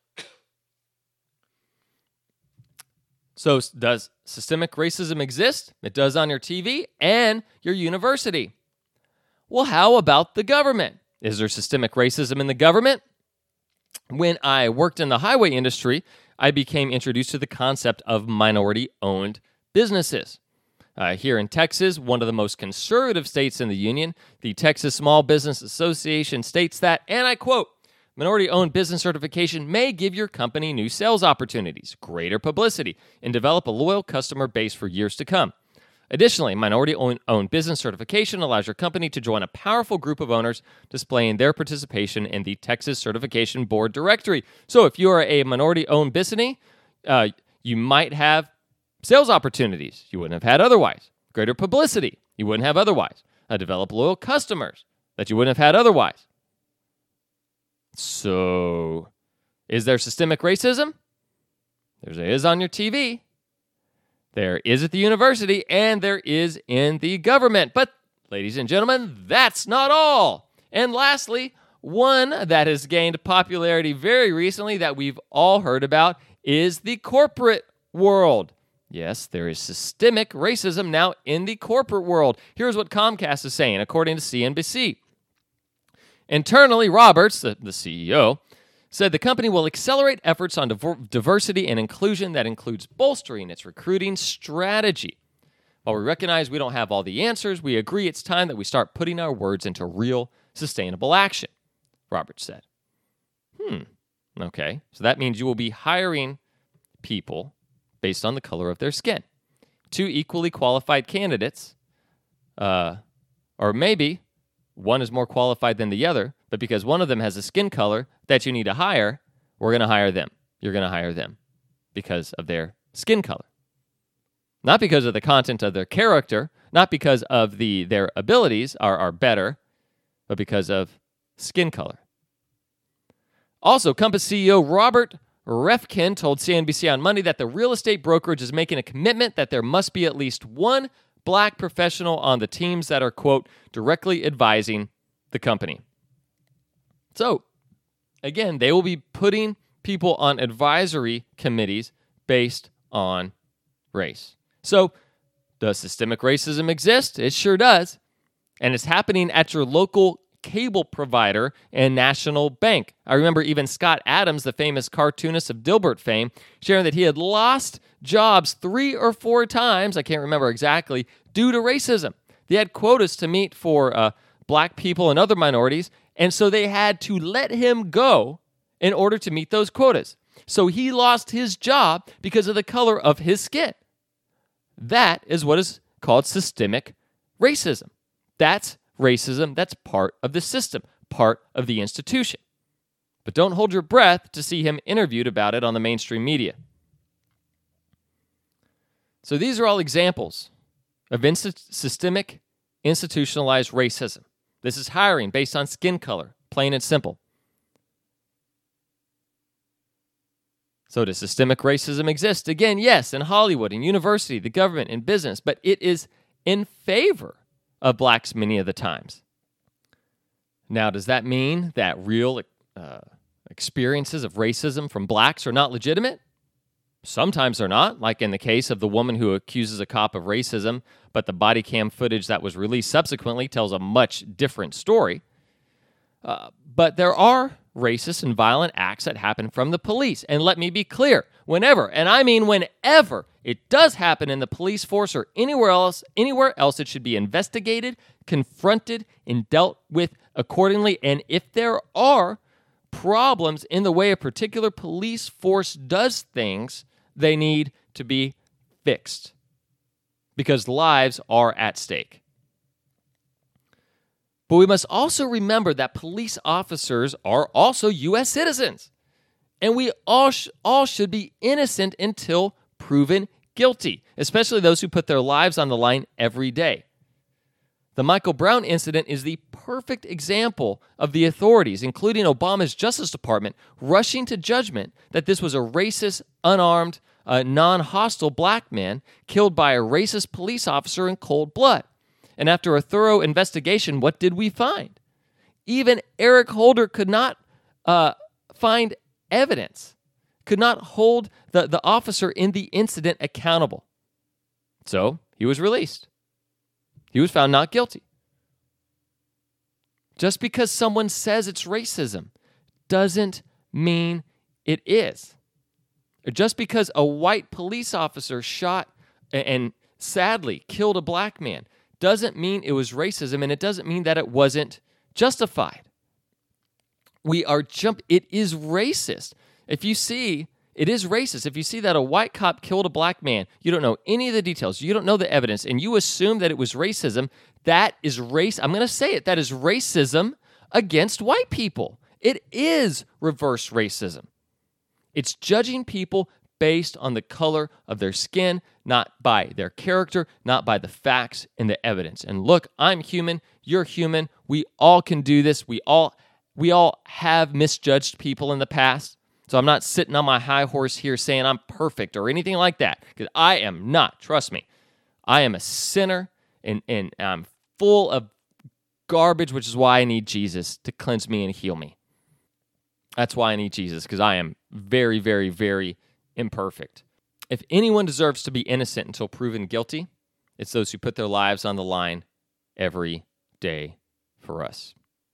So does systemic racism exist? It does on your T V and your university. Well, how about the government? Is there systemic racism in the government? When I worked in the highway industry, I became introduced to the concept of minority-owned businesses. Uh, here in Texas, one of the most conservative states in the union, the Texas Small Business Association states that, and I quote, "Minority-owned business certification may give your company new sales opportunities, greater publicity, and develop a loyal customer base for years to come. Additionally, minority-owned business certification allows your company to join a powerful group of owners displaying their participation in the Texas Certification Board directory." So if you are a minority-owned business, uh, you might have sales opportunities you wouldn't have had otherwise, greater publicity you wouldn't have otherwise, uh, develop loyal customers that you wouldn't have had otherwise. So, is there systemic racism? There is on your T V. There is at the university, and there is in the government. But, ladies and gentlemen, that's not all. And lastly, one that has gained popularity very recently that we've all heard about is the corporate world. Yes, there is systemic racism now in the corporate world. Here's what Comcast is saying, according to C N B C. Internally, Roberts, the, the C E O, said the company will accelerate efforts on diver- diversity and inclusion that includes bolstering its recruiting strategy. While we recognize we don't have all the answers, we agree it's time that we start putting our words into real, sustainable action, Roberts said. Hmm, okay. So that means you will be hiring people based on the color of their skin. Two equally qualified candidates, uh, or maybe one is more qualified than the other, But because one of them has a skin color that you need to hire, we're going to hire them. You're going to hire them because of their skin color. Not because of the content of their character, not because of the their abilities are, are better, but because of skin color. Also, Compass C E O Robert Refkin told C N B C on Monday that the real estate brokerage is making a commitment that there must be at least one black professional on the teams that are, quote, directly advising the company. So, again, they will be putting people on advisory committees based on race. So, does systemic racism exist? It sure does. And it's happening at your local cable provider and national bank. I remember even Scott Adams, the famous cartoonist of Dilbert fame, sharing that he had lost jobs three or four times, I can't remember exactly, due to racism. They had quotas to meet for uh, black people and other minorities, and so they had to let him go in order to meet those quotas. So he lost his job because of the color of his skin. That is what is called systemic racism. That's racism. That's part of the system, part of the institution. But don't hold your breath to see him interviewed about it on the mainstream media. So these are all examples of inst- systemic, institutionalized racism. This is hiring based on skin color, plain and simple. So does systemic racism exist? Again, yes, in Hollywood, in university, the government, in business, but it is in favor of blacks many of the times. Now, does that mean that real uh, experiences of racism from blacks are not legitimate? Sometimes they're not, like in the case of the woman who accuses a cop of racism, but the body cam footage that was released subsequently tells a much different story. Uh, but there are racist and violent acts that happen from the police. And let me be clear, whenever, and I mean whenever, it does happen in the police force or anywhere else, anywhere else, it should be investigated, confronted, and dealt with accordingly. And if there are problems in the way a particular police force does things, they need to be fixed because lives are at stake. But we must also remember that police officers are also U S citizens. And we all, sh- all should be innocent until proven guilty, especially those who put their lives on the line every day. The Michael Brown incident is the perfect example of the authorities, including Obama's Justice Department, rushing to judgment that this was a racist, unarmed, uh, non-hostile black man killed by a racist police officer in cold blood. And after a thorough investigation, what did we find? Even Eric Holder could not uh, find evidence, could not hold the, the officer in the incident accountable. So he was released. He was found not guilty. Just because someone says it's racism doesn't mean it is. Just because a white police officer shot and sadly killed a black man doesn't mean it was racism, and it doesn't mean that it wasn't justified. We are jump. It is racist. If you see, it is racist. If you see that a white cop killed a black man, you don't know any of the details, you don't know the evidence, and you assume that it was racism, that is race. I'm going to say it. That is racism against white people. It is reverse racism. It's judging people based on the color of their skin, not by their character, not by the facts and the evidence. And look, I'm human, you're human, we all can do this, we all we all have misjudged people in the past. So I'm not sitting on my high horse here saying I'm perfect or anything like that, because I am not, trust me. I am a sinner, and, and I'm full of garbage, which is why I need Jesus to cleanse me and heal me. That's why I need Jesus, because I am very, very, very imperfect. If anyone deserves to be innocent until proven guilty, it's those who put their lives on the line every day for us.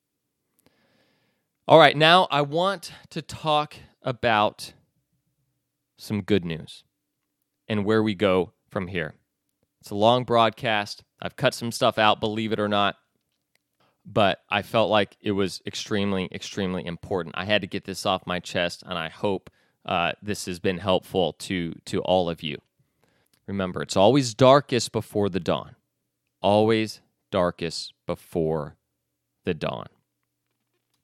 All right, now I want to talk about some good news and where we go from here. It's a long broadcast. I've cut some stuff out, believe it or not, but I felt like it was extremely, extremely important. I had to get this off my chest, and I hope Uh, this has been helpful to, to all of you. Remember, it's always darkest before the dawn. Always darkest before the dawn.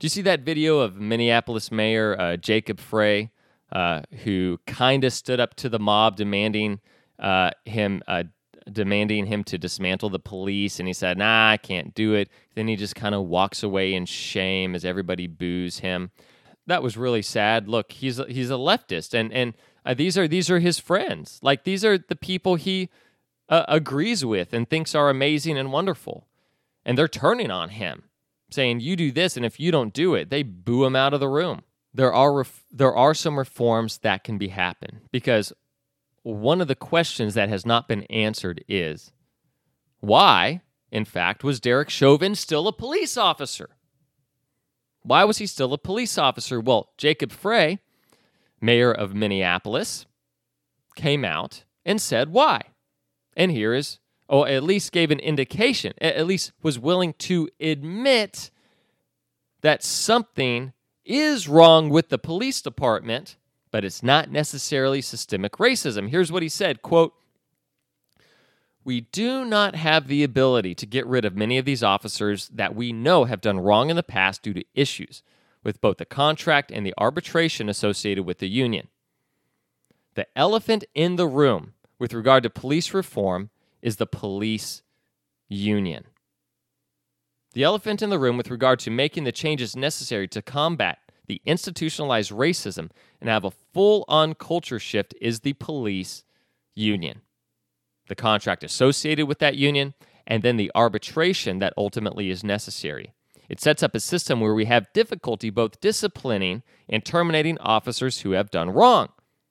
Do you see that video of Minneapolis Mayor uh, Jacob Frey, uh, who kind of stood up to the mob demanding uh, him uh, demanding him to dismantle the police, and he said, "Nah, I can't do it." Then he just kind of walks away in shame as everybody boos him. That was really sad. Look, he's a, he's a leftist, and and uh, these are these are his friends. Like, these are the people he uh, agrees with and thinks are amazing and wonderful, and they're turning on him, saying, "You do this, and if you don't do it," they boo him out of the room. There are ref- there are some reforms that can be happen, because one of the questions that has not been answered is, why, in fact, was Derek Chauvin still a police officer? Why was he still a police officer? Well, Jacob Frey, mayor of Minneapolis, came out and said why. And here is, or at least gave an indication, at least was willing to admit that something is wrong with the police department, but it's not necessarily systemic racism. Here's what he said, quote, "We do not have the ability to get rid of many of these officers that we know have done wrong in the past due to issues with both the contract and the arbitration associated with the union. The elephant in the room with regard to police reform is the police union. The elephant in the room with regard to making the changes necessary to combat the institutionalized racism and have a full-on culture shift is the police union, the contract associated with that union, and then the arbitration that ultimately is necessary. It sets up a system where we have difficulty both disciplining and terminating officers who have done wrong."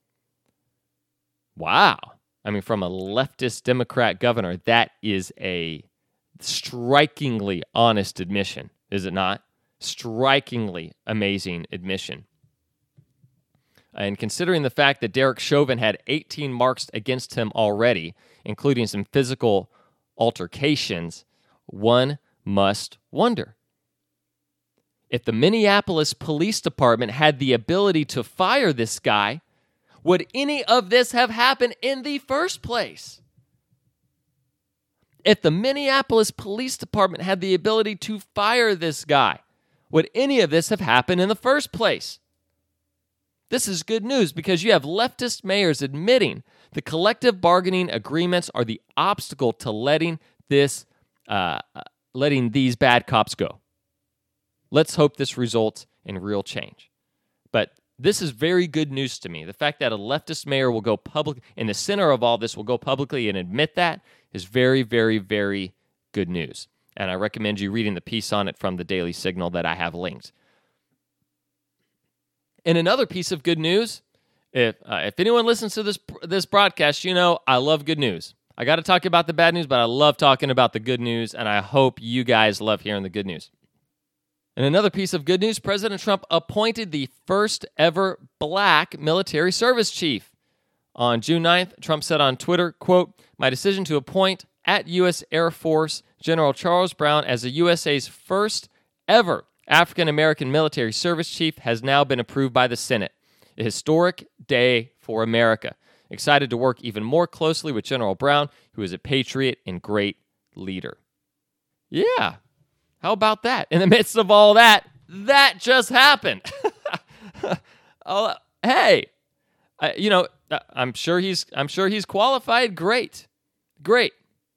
Wow. I mean, from a leftist Democrat governor, that is a strikingly honest admission, is it not? Strikingly amazing admission. And considering the fact that Derek Chauvin had eighteen marks against him already, including some physical altercations, one must wonder. If the Minneapolis Police Department had the ability to fire this guy, would any of this have happened in the first place? If the Minneapolis Police Department had the ability to fire this guy, would any of this have happened in the first place? This is good news, because you have leftist mayors admitting the collective bargaining agreements are the obstacle to letting this, uh, letting these bad cops go. Let's hope this results in real change. But this is very good news to me. The fact that a leftist mayor will go public, in the center of all this, will go publicly and admit that is very, very, very good news. And I recommend you reading the piece on it from the Daily Signal that I have linked. And another piece of good news, if uh, if anyone listens to this this broadcast, you know I love good news. I got to talk about the bad news, but I love talking about the good news, and I hope you guys love hearing the good news. And another piece of good news, President Trump appointed the first ever black military service chief. On June ninth, Trump said on Twitter, quote, "My decision to appoint at U S Air Force General Charles Brown as the U S A's first ever African-American military service chief has now been approved by the Senate. A historic day for America. Excited to work even more closely with General Brown, who is a patriot and great leader." Yeah, how about that? In the midst of all that, that just happened. oh, hey, I, you know, I'm sure he's I'm sure he's qualified. Great, great.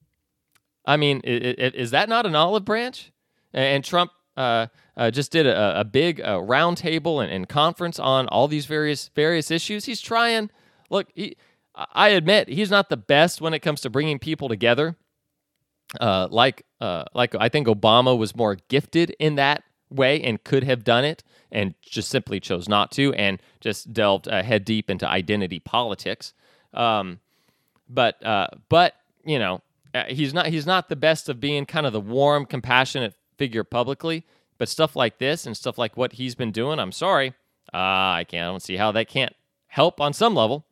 I mean, is that not an olive branch? And Trump uh, uh, just did a, a big uh, roundtable and, and conference on all these various various issues. He's trying. Look, he, I admit he's not the best when it comes to bringing people together. Uh, like uh, like I think Obama was more gifted in that way and could have done it, and just simply chose not to, and just delved uh, head deep into identity politics. Um, but uh, but you know. Uh, he's not he's not the best of being kind of the warm, compassionate figure publicly, but stuff like this and stuff like what he's been doing, I'm sorry, uh, I can't I don't see how that can't help on some level.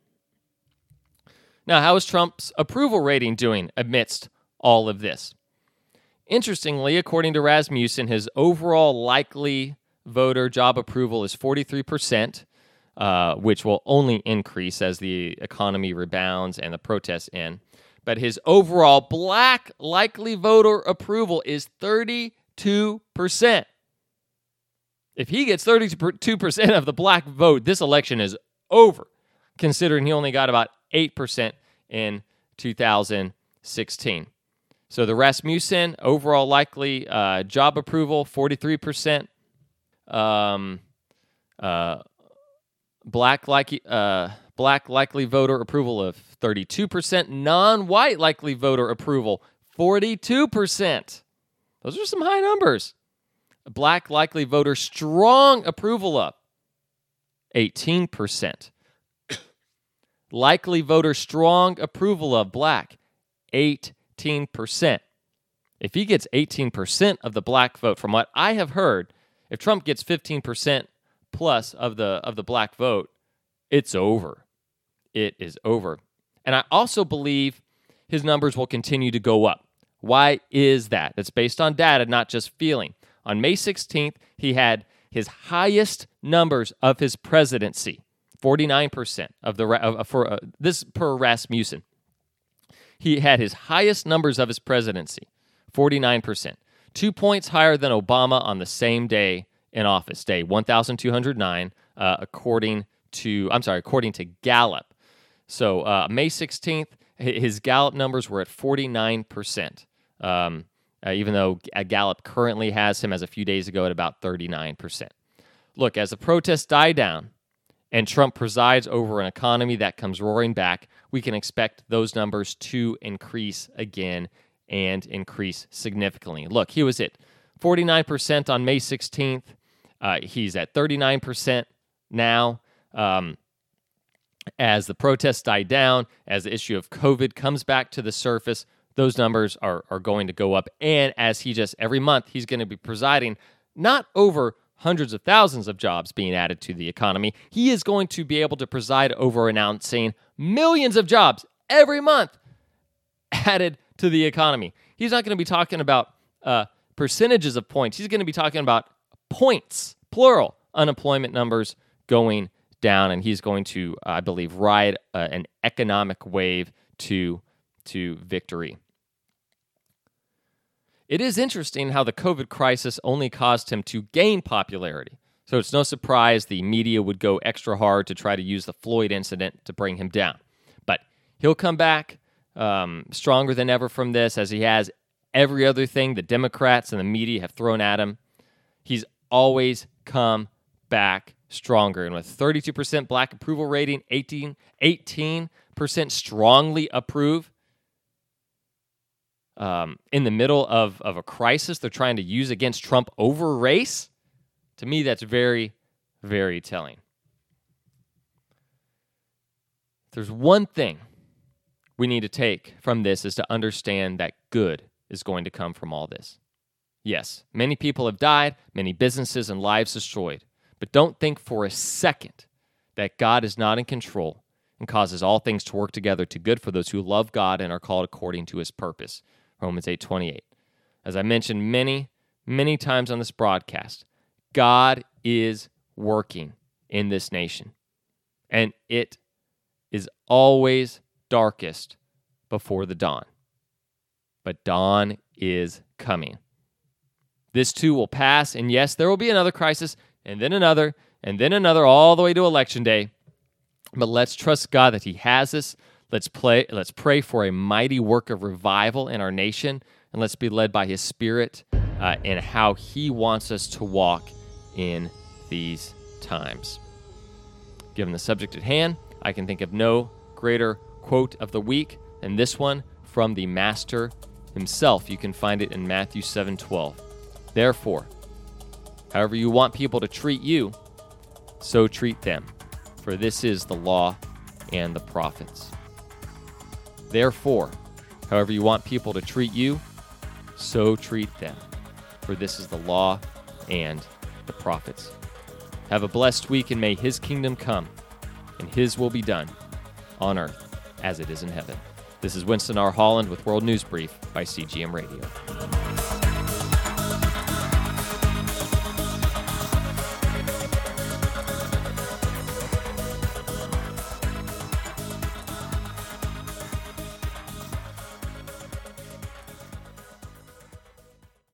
Now, how is Trump's approval rating doing amidst all of this? Interestingly, according to Rasmussen, his overall likely voter job approval is forty-three percent, uh, which will only increase as the economy rebounds and the protests end. But his overall black likely voter approval is thirty-two percent. If he gets thirty-two percent of the black vote, this election is over, considering he only got about eight percent in two thousand sixteen. So the Rasmussen, overall likely uh, job approval, forty-three percent. Um, uh, black, likely, uh, black likely voter approval of thirty-two percent. Non-white likely voter approval, forty-two percent. Those are some high numbers. Black likely voter strong approval of eighteen percent. Likely voter strong approval of black, eighteen percent. If he gets eighteen percent of the black vote, from what I have heard, if Trump gets fifteen percent plus of the of the black vote, it's over. It is over. And I also believe his numbers will continue to go up. Why is that? It's based on data, not just feeling. On May sixteenth, he had his highest numbers of his presidency, forty-nine percent of the uh, for uh, this per Rasmussen. He had his highest numbers of his presidency, forty-nine percent, two points higher than Obama on the same day in office, day one thousand two hundred nine, uh, according to I'm sorry, according to Gallup. So uh, May sixteenth, his Gallup numbers were at forty-nine percent. Um, Uh, even though Gallup currently has him as a few days ago at about thirty-nine percent. Look, as the protests die down and Trump presides over an economy that comes roaring back, we can expect those numbers to increase again and increase significantly. Look, he was at forty-nine percent on May sixteenth. Uh, he's at thirty-nine percent now. Um, as the protests die down, as the issue of COVID comes back to the surface, those numbers are, are going to go up. And as he just, every month, he's going to be presiding not over hundreds of thousands of jobs being added to the economy. He is going to be able to preside over announcing millions of jobs every month added to the economy. He's not going to be talking about uh, percentages of points. He's going to be talking about points, plural, unemployment numbers going down. And he's going to, I believe, ride uh, an economic wave to to victory. It is interesting how the COVID crisis only caused him to gain popularity. So it's no surprise the media would go extra hard to try to use the Floyd incident to bring him down. But he'll come back um, stronger than ever from this, as he has every other thing the Democrats and the media have thrown at him. He's always come back stronger. And with thirty-two percent black approval rating, eighteen, eighteen percent strongly approve, Um, in the middle of, of a crisis they're trying to use against Trump over race, to me, that's very, very telling. If there's one thing we need to take from this is to understand that good is going to come from all this. Yes, many people have died, many businesses and lives destroyed, but don't think for a second that God is not in control and causes all things to work together to good for those who love God and are called according to his purpose. Romans eight twenty-eight. As I mentioned many, many times on this broadcast, God is working in this nation, and it is always darkest before the dawn. But dawn is coming. This too will pass, and yes, there will be another crisis, and then another, and then another, all the way to Election Day. But let's trust God that he has this. Let's play, let's pray for a mighty work of revival in our nation, and let's be led by his Spirit uh, in how he wants us to walk in these times. Given the subject at hand, I can think of no greater quote of the week than this one from the Master himself. You can find it in Matthew seven twelve. Therefore, however you want people to treat you, so treat them, for this is the law and the prophets. Therefore, however you want people to treat you, so treat them, for this is the law and the prophets. Have a blessed week, and may his kingdom come, and his will be done on earth as it is in heaven. This is Winston R. Holland with World News Brief by C G M Radio.